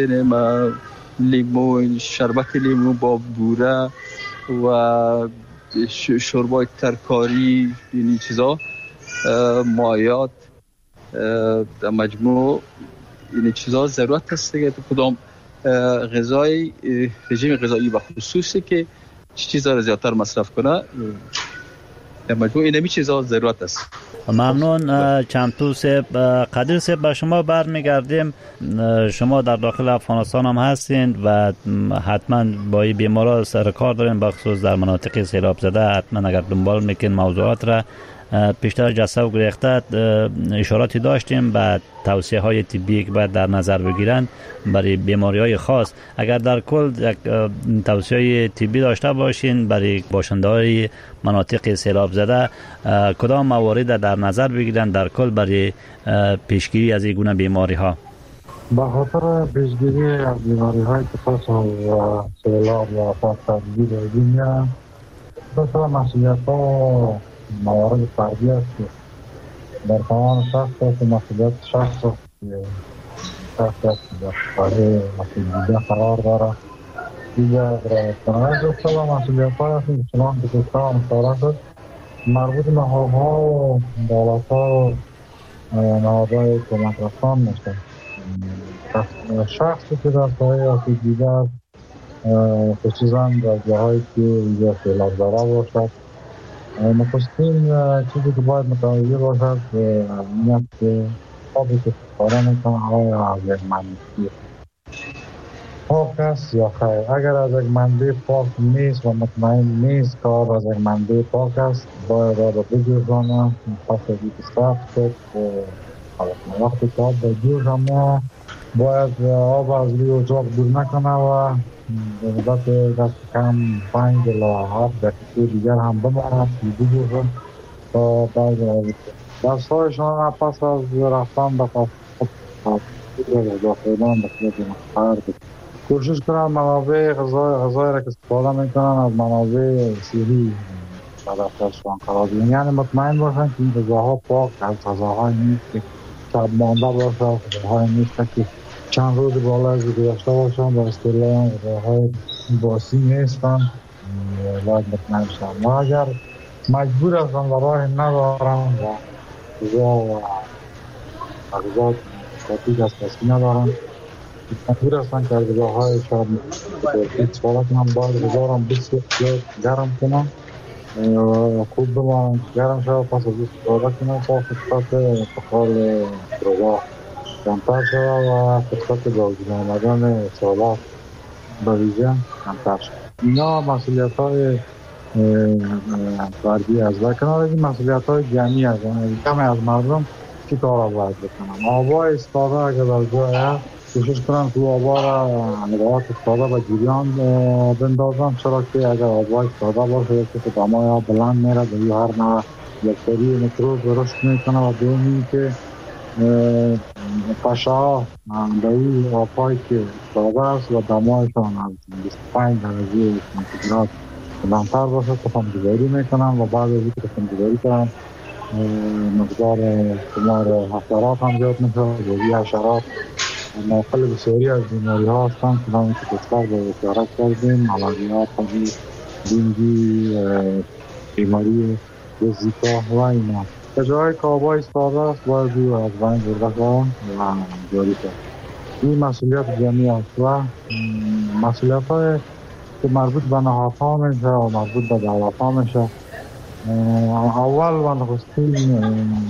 C: لیمو، شربت لیمو با بوره و شوربای ترکاری، این چیزا، مایات، در مجموع این چیزا ضرورت هست که کدام غذای رژیم غذایی و خصوصی که چیزا را زیادتر مصرف کنه، در مجموع این همی چیزا ضرورت است.
A: ممنون چند توس قدیر صاحب. به شما برمیگردیم. شما در داخل افغانستان هم هستین و حتما با این بیمارا سر کار دارین، بخصوص در مناطق سیلاب زده. حتما اگر دنبال میکن موضوعات را پیشتر جلسه و گریخته اشاراتی داشتیم به توصیه های طبی که باید در نظر بگیرن برای بیماری های خاص. اگر در کل یک توصیه طبی داشته باشین برای باشنده های مناطق سیلاب زده، کدام موارد در نظر بگیرن در کل برای پیشگیری از این گونه بیماری ها؟
D: به خاطر پیشگیری از بیماری های که پس از سیلاب و آفات طبیعی داریم، مثلا مسئولیت ها موارد فردی است که در توان شخص است، مسئولیت شخص است که شخص است که در خواهی مسئولیت قرار داره. دیگر تنویز است و مسئولیت های است که چنان که کشتر مشاره شد مربوط به حقوقها و دولت ها و نهادهای کمک رسان میشه. شخصی که در خواهی آسیب دیده است، خصوصا در جاهایی که اینجا سیلاب زده باشد، نخستین چیزی که باید متوجه باشد این است که آبی که استفاده میکنه آیا از یک منبع پاک است یا خیر. اگر از یک منبع پاک نیست و مطمئن نیست که آب از یک منبع پاک است، باید آب بجوشانه، پس از اینکه صرف شد وقتی که آب بجوشانه باید آب از روی اتاق دور نکنه و به مدت دست کم پنج الی هفت دقیقه دیگر هم بماند که بجوشن تا بعد دست هایشان پس از رفتن به پس داخلان به خیلی مختار کوشش کنن منابع غذای غذای را که استفاده میکنن از منابع صحی در دفترشان قرار دهند، یعنی مطمئن باشن که این غذاها پاک از غذاهای نیست که شب مانده باشه، غذاهای نیست که چند روز بالا از گذشته باشن و اصطلاحاً غذاهای باسی نیستن، باید مطمئن شن. و اگر مجبور هستن و راه ندارن و غذا و غذا کافی از کسی ندارن، مجبور هستن که از غذاهای شاید استفاده کنن، باید غذا را بسیار گرم کنن، خوب بمانن گرم شد، پس از استفاده کنن تا خطبت انتقال غذا کمتر شد و خطبت به وجود آمدن سالات به ویژه کمتر شد. اینا مسئولیت های فردی است و کنار این مسئولیت های جمعی است. کمی از مردم چی کار باید بکنن؟ آبای استفاده اگر در جای هست کوشش کنن که آبا را نگاهات ساده و جریان بندازن، چرا که اگر آبای ساده باشه که دمای آب بلند میره به هر نوع بکتری میکروب رشد میکنه و دومی که پشه ها به این آبایی که ساده است و دمایشان از بیست و پنج درجه سانتیگراد بلندتر باشه تخم‌گذاری میکنن و بعد از اینکه تخم‌گذاری کنن مقدار شمار حشرات هم زیاد میشه و این حشرات ناقل بسیاری از بیماری ها هستند که نامی که بسیار به اشارت کردیم، ملاریا، تبی، دینگی، بیماری زیکا و اینا. به جای که آبای ساده است باید او از بین برده کنم و جاری کرد. این مسئولیت جمعی است و مسئولیت های که مربوط به نهادها میشه و مربوط به دولت ها میشه. اول و نخستین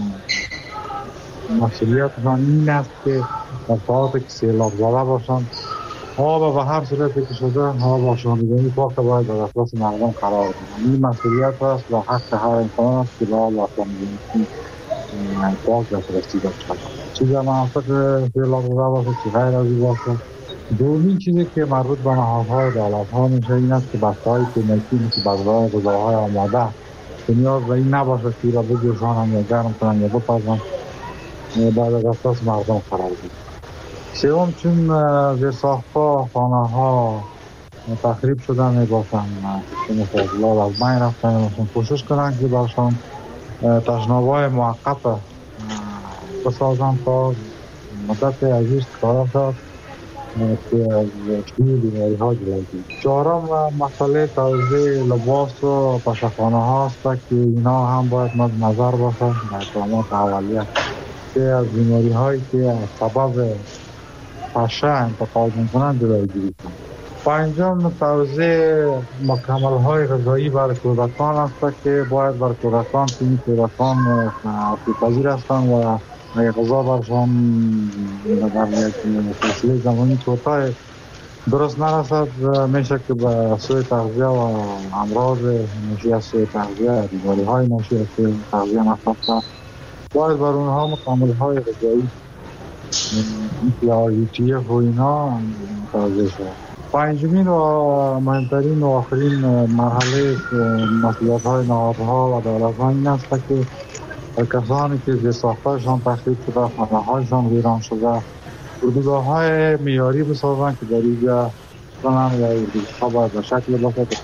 D: مسئولیت این است که در ساعتی که سیلاب زده باشند آب به هر صورتی که شده آب آشامیدنی پاک باید در دسترس مردم قرار دهند. این مسئولیت است و حق هر انسان است که به آب آشامیدنی پاک دسترسی داشته باشد. چیزی مناسب سیلاب زده باشه چی غیر از این باشه. دومین چیزی که مربوط به نهادهای دولت‌ها میشه این است که بسته‌های کمکی مثل بسته‌های غذاهای آماده که نیاز به این نباشه که را بجوشانند یا گرم کنند یا بپزند بعد از دسترس مردم قرار دهند. سوم چون زیرساخت‌ها خانه‌ها تخریب شده میباشند که فضلات از بین رفته میباشند کوشش کنند که برشان تشناب‌های موقت بسازند تا مدت عزیز کارا شد که از شیوع بیماری ها جلوی گیرد. چهارم مسئله توزیع لباس و پشخانه ها است که اینا هم باید مد نظر باشه در اقدامات اولیه که از بیماری هایی که سبب پشه انتقال میکنند جلوی گیری کنند. پنجم توزیع مکمل های غذایی بر کودکان است که باید بر کودکان که این کودکان آسیب‌پذیر هستند و غذا برشان در یک فاصله زمانی کوتاه درست نرسد میشه که به سوء تغذیه و امراض ناشی از سوء تغذیه بیماری های ناشی از سوء تغذیه نفسه باید بر اونها مکمل های غذایی مثل آی تی اف و اینا توزیع شد. پنجمین و مهمترین و آخرین مرحله مسئولیت های نهادها و دولت ها این است که کسانی که زیرساخت‌هایشان تخریب شده، خانه‌هایشان ویران شده، اردوگاه‌های معیاری بسازند که در اینجا کنند و اردوگاه‌ها باید به شکل باشه که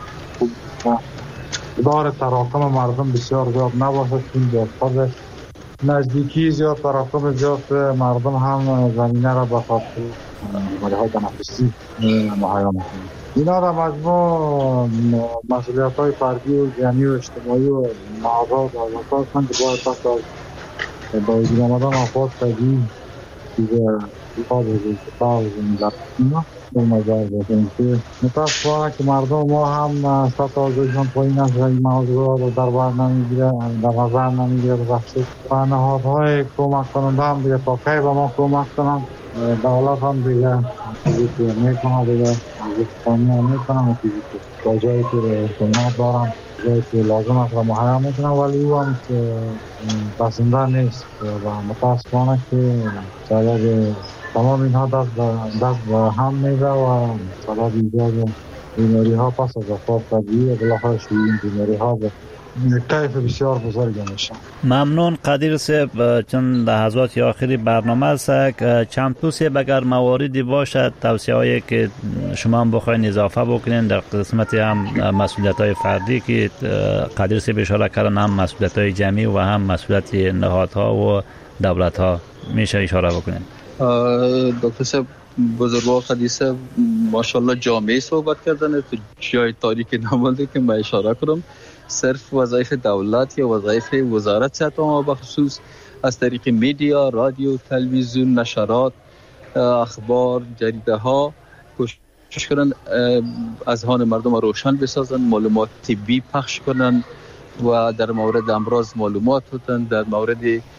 D: دار تراکم مردم بسیار زیاد نباشد چون در خود نزدیکی زیاد تراکم زیاد مردم هم زمینه را به خاطر بیماری‌های تنفسی مهیا می‌کنند. اینا را مجموع مسئولیت‌های فردی و جمعی و اجتماعی و نهادها و دولت‌ها هستند که باید پس از با وجود آمدن آفات طبیعی چیز ایجاد ارتفاع و زمین‌زد اینا در نظر بگیریم که متأسفانه که مردم ما هم سطح آگاهیشان پایین است و این موضوع را در بر نمی‌گیره در نظر نمی‌گیره ببخشید و نهادهای کمک کننده هم دیگه تا کی به ما کمک کنند دولت هم دیگه چیزی که میکنه دیگه از اقتصانی هم میکنم چیزی که با جایی که احتماعات دارم جایی که لازم است و مهیا میکنم ولی او هم پسنده نیست و متاسفانه که سبب تمام اینها دست دست به هم میده و سبب ایجاد بیماری ها پس از آفات طبیعی و بالاخره شیوع این بیماری ها به کیف بسیار بزرگی میشه.
A: ممنون قدیر صاحب. چون لحظات آخری برنامه است چند صاحب اگر مواردی باشد توصیه هایی که شما هم بخواین اضافه بکنین در قسمت هم مسئولیت های فردی که قدیر صاحب اشاره کردن هم مسئولیت های جمعی و هم مسئولیت نهادها و دولت ها میشه اشاره بکنین.
C: دکتر صاحب بزرگوار قدیر صاحب ماشاءالله جامعه صحبت کردن تو جای تاریکی نمونده که من اشاره کنم صرف وظایف دولت یا وظایف وزارت صحت و بخصوص از طریق میدیا، رادیو، تلویزیون، نشرات، اخبار، جریده ها کوشش کنن اذهان مردم روشن بسازن، معلومات طبی پخش کنن و در مورد امراض معلومات بدن، در مورد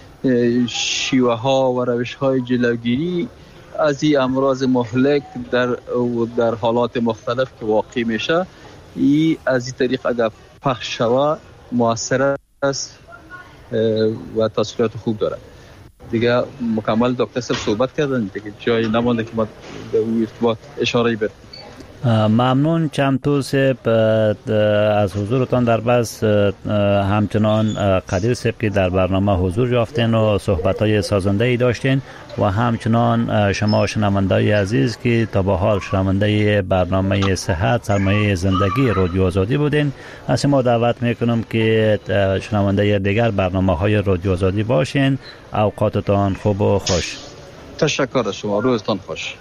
C: شیوه ها و روش های جلوگیری از این امراض مهلک در در حالات مختلف که واقع میشه ای از این طریق اگر پخش شود مؤثر است و تاثیرات خوب دارد. دیگه مکمل دکتر صاحب صحبت کردن دیگه جای نمونده که ما به اون ارتباط اشاره بریم.
A: ممنون چمتو صاحب از حضورتان در بس. همچنان قدیر صاحب که در برنامه حضور یافتین و صحبت‌های سازنده‌ای داشتین و همچنان شما شنونده‌های عزیز که تا به حال شنونده برنامه صحت سرمایه زندگی رادیو آزادی بودین، از شما دعوت میکنم که شنونده دیگر برنامه‌های رادیو آزادی باشین. اوقاتتان خوب و خوش.
C: تشکر از شما، روزتان خوش.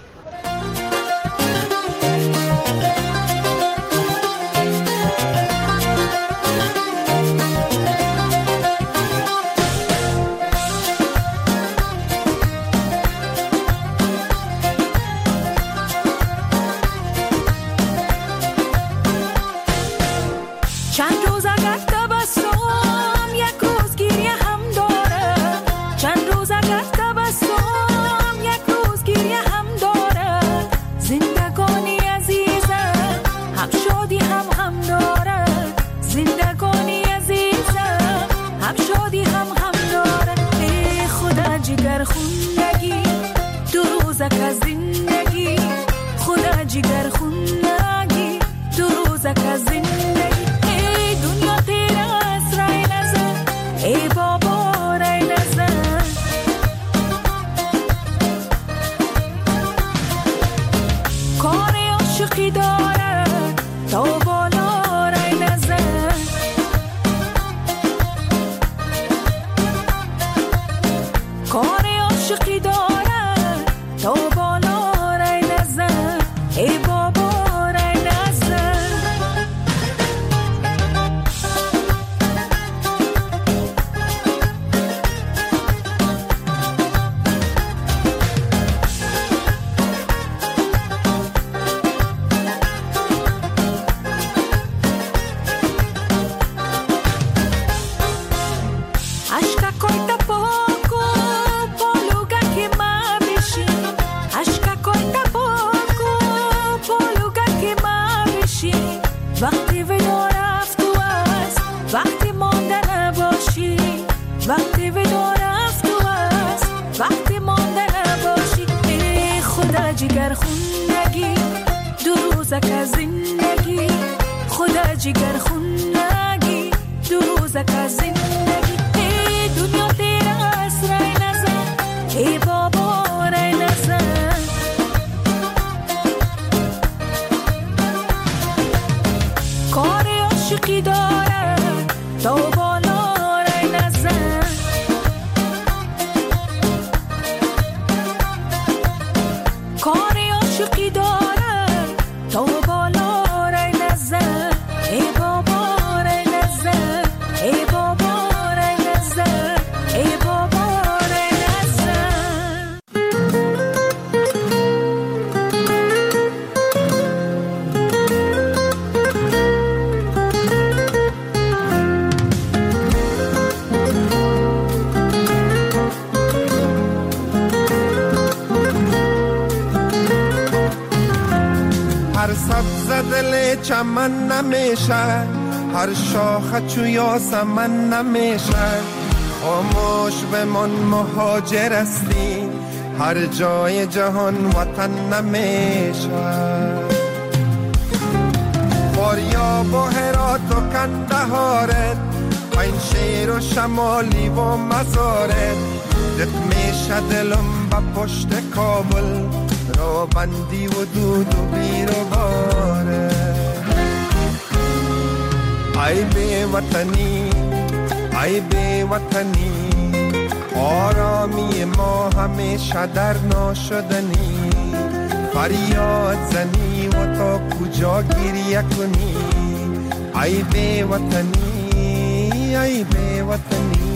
E: چمن نمیشه، هر شاخه چو یاسمن نمیشه. خاموش بمان مهاجر هستی، هر جای جهان وطن نمیشه. فاریاب و هرات و کندهارت، پنجشیر و شمالی و مزارت. دق میشه دلم با پشت کابل، رو بندی و دود و بیر و باره. ای بی وطنی، ای بی وطنی، آرامی ما همیشه در ناشدنی. فریاد زنی و تا کجا گریه کنی. ای بی وطنی، ای بی وطنی.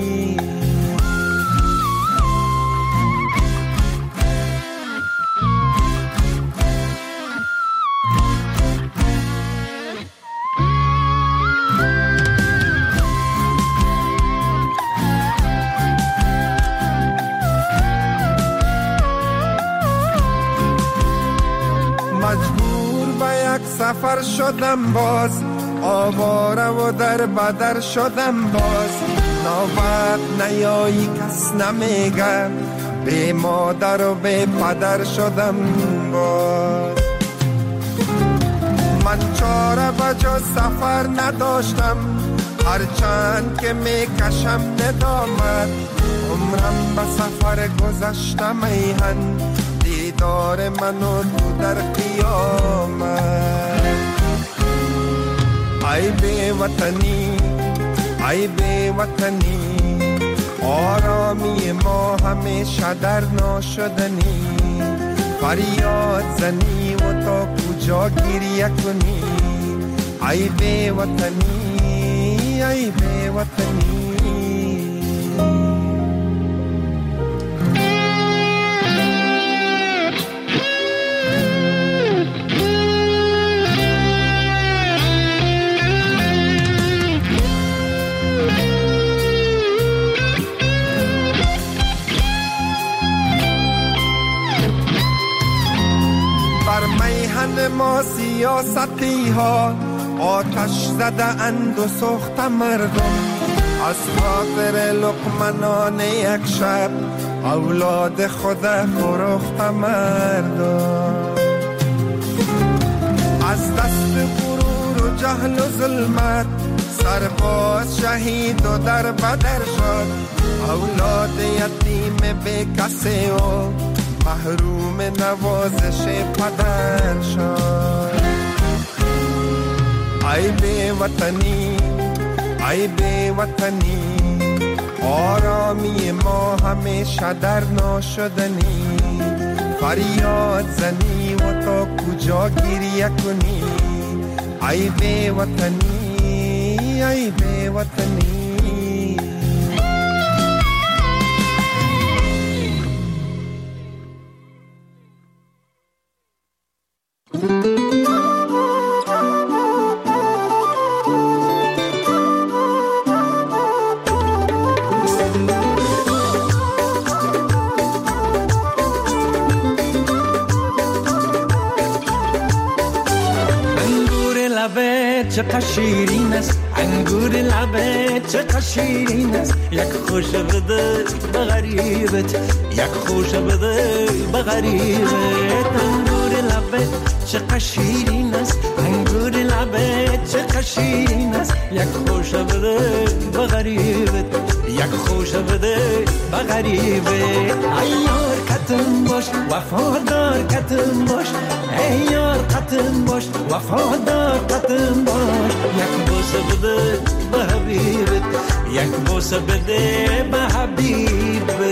E: سفر شدم باز، آواره و در بدر شدم باز. نوبت نیایی کس نمیگه به مادر و به پدر شدم باز. من چاره بجا سفر نداشتم هرچند که میکشم ندامت. عمرم به سفر گذشتم ایهن دیدار من و تو در قیامت. ای بی وطنی ای بی وطنی آرامی ما همیشه در ناشدنی. فریاد زنی و تا کجا گریه کنی ای بی وطنی ای بی وطنی. ما سیاستی ها آتش زده اند و سوخت مردم. از خاطر لقمنان یک شب اولاد خود فروخت مردم. از دست غرور و جهل و ظلمت سرباز شهید و در بدر شد. اولاد یتیم به کسی و محروم نوازش پدر شد. ای بی وطنی ای بی وطنی آرامی ما همیشه در ناشدنی. فریاد زنی و تا کجا گریه کنی ای بی وطنی ای بی وطنی.
F: چقدر شیرین است انگور لبه، چقدر شیرین است. یک خوش بده به غریبت، یک خوش بده به غریبت. انگور لبه چقدر شیرین است انگور لبه، چقدر شیرین است. یک خوش بده به غریبت، یک خوش بده به غریبت. ای یار کتم باش وفادار کتم باش، ای یار کتم باش وفادار کتم باش. یک بوسه بده به حبیبت، یک بوسه بده به حبیبت.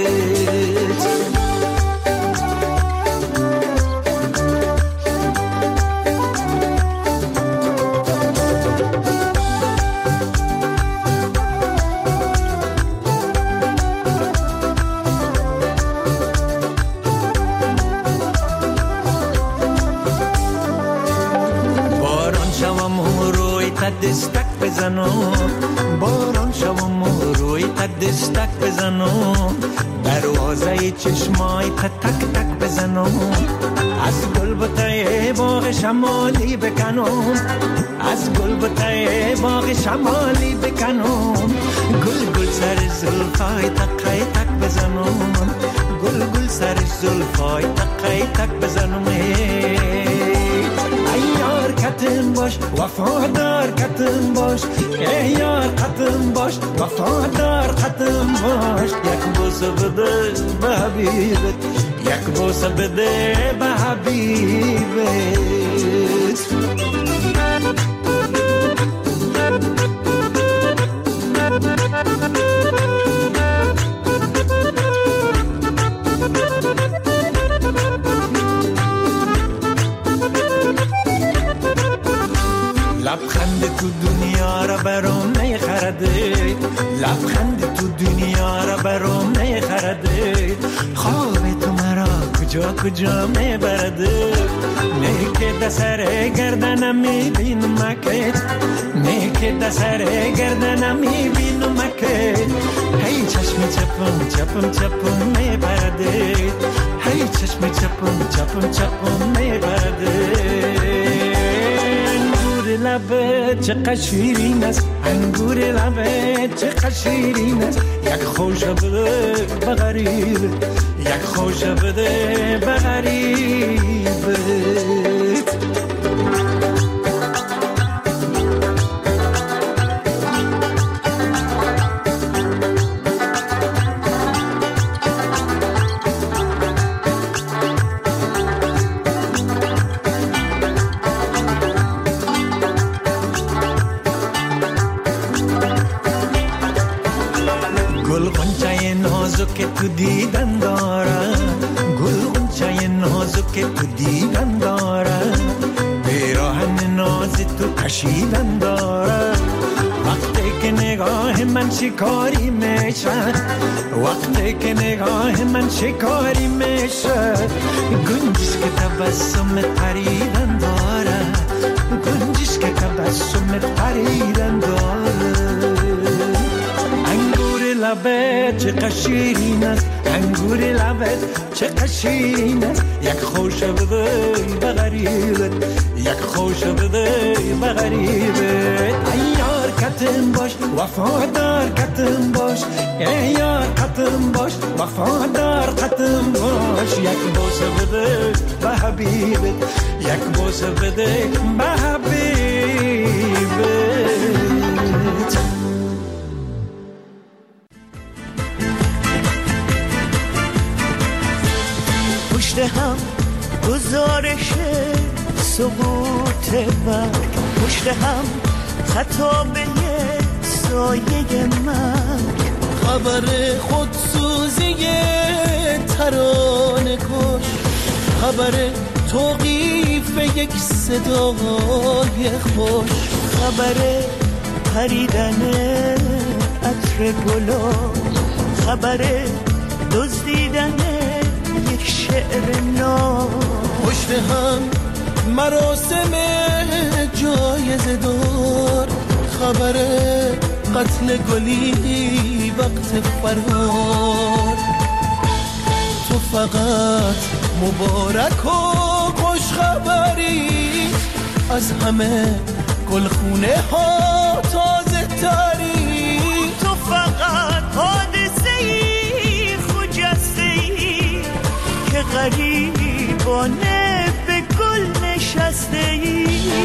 F: دستک بزنو باران شوم و روی تا دستک بزنو، دروازه چشمای تا تک تک بزنو. از گل بوته باغ شمالی بکنم، از گل بوته باغ شمالی بکنم. گل گل سر زلفای تقای تک بزنم، گل گل سر زلفای تقای تک بزنم. یار کتم باش وفادار کتم باش، ای یار کتم باش وفادار کتم باش. یک بوسه بده به حبیبت، یک بوسه بده به حبیبت. لبخند تو دنیا را برام نخرده، لبخند تو دنیا را برام نخرده. خواب تو مرا کجا کجا میبرده، نه که دسر گردنم میبینم که، نه که دسر گردنم میبینم که. هی چشم چپم چپم چپم میبرده، هی چشم چپم چپم چپم میبرده. لبه چقدر شیرین است انگور لبت، چقدر شیرین است یک خوش بده به غریب، یک خوش بده به غریبت. که تو دیدن دارم، گل غنچه نازو که تو دیدن دارم، پیراهن ناز تو کشیدن دارم. وقتی که نگاه من شکاری میشه، وقتی که نگاه من شکاری میشه، گنجش که تبسم پریدن دارم، گنجش که تبسم پریدن دارم. لبت چقدر شیرین است انگور لبت، چقدر شیرین است یک خوش بده به غریبت، یک خوش بده به غریبت. ای یار کتم باش وفادار کتم باش، ای یار کتم باش وفادار کتم باش، یک بوسه بده به حبیبت، یک بوسه بده به حبیبت.
G: پشت هم گزارش سقوط برگ، پشت هم خطابه سایه مرگ، خبر خودسوزی ترانه کش، خبر توقیف یک صدای خوش، خبر پریدن عطر گلا، خبر دزدیدن یک شعر نام. پشت هم مراسم جایزه دار، خبر قتل گلی وقت فرار. تو فقط مبارک و خوش خبری، از همه گلخونه ها تازه تری. تو فقط حادثه‌ای خجسته‌ای که غریبانه به گل نشسته‌ای.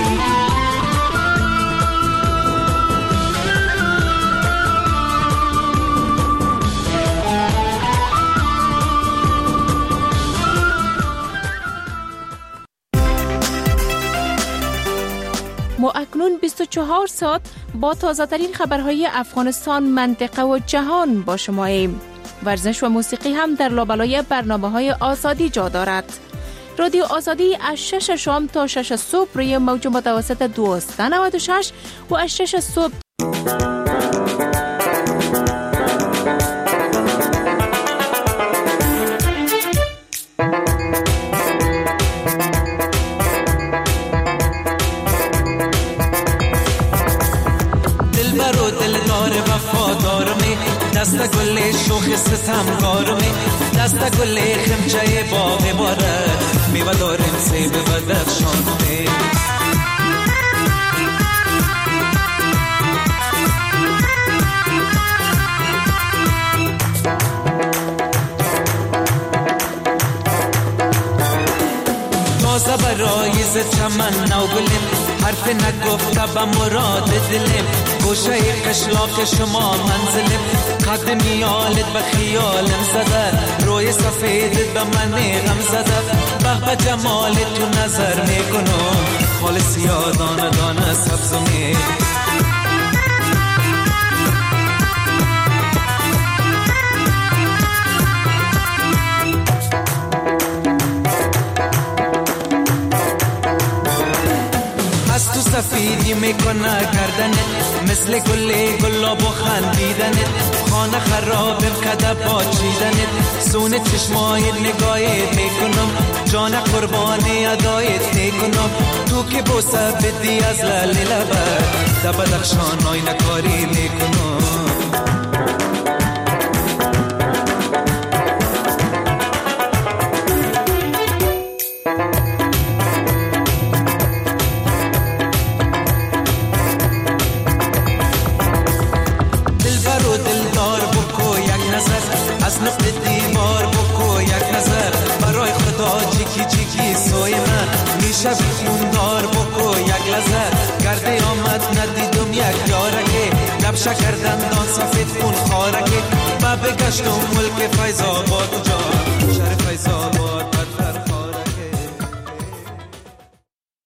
H: ما اکنون بیست و چهار ساعت با تازه ترین خبرهای افغانستان، منطقه و جهان با شما ایم. ورزش و موسیقی هم در لابلای برنامه‌های آزادی جا دارد. رادیو آزادی از شش شام تا شش صبح روی موج متوسط دویست و نود و شش و از شش صبح دست گل شوخ ستمگارمی، دست گل خمچه باغ باره، میوه داریم سیب و درخشانمی. تازه برای ز چمن نو گلیم، حرف نگفته به مراد دلیم، گوشه قشلاق شما منزلیم، قد میالت به خیالم زده، روی سفیدت به من غم زده، به به جمالت تو نظر میکنم، خالص یادانه دانه سبزمی. سفیدی میکنه گردنت، مثل گل گلاب و خندیدنت، خانه خرابم کده پاچیدنت، سونه چشمای نگاهت میکنم، جان قربانی ادایت میکنم، تو که بوسه بدی از لال لبت، در بدخشان آینه کاری میکنم. موندار بکو یک لحظه گرده آمد ندیدم یک یارکه لب شکر دندان سفید خون خارکه با بگشتم ملک فیض آباد جا شهر فیض آباد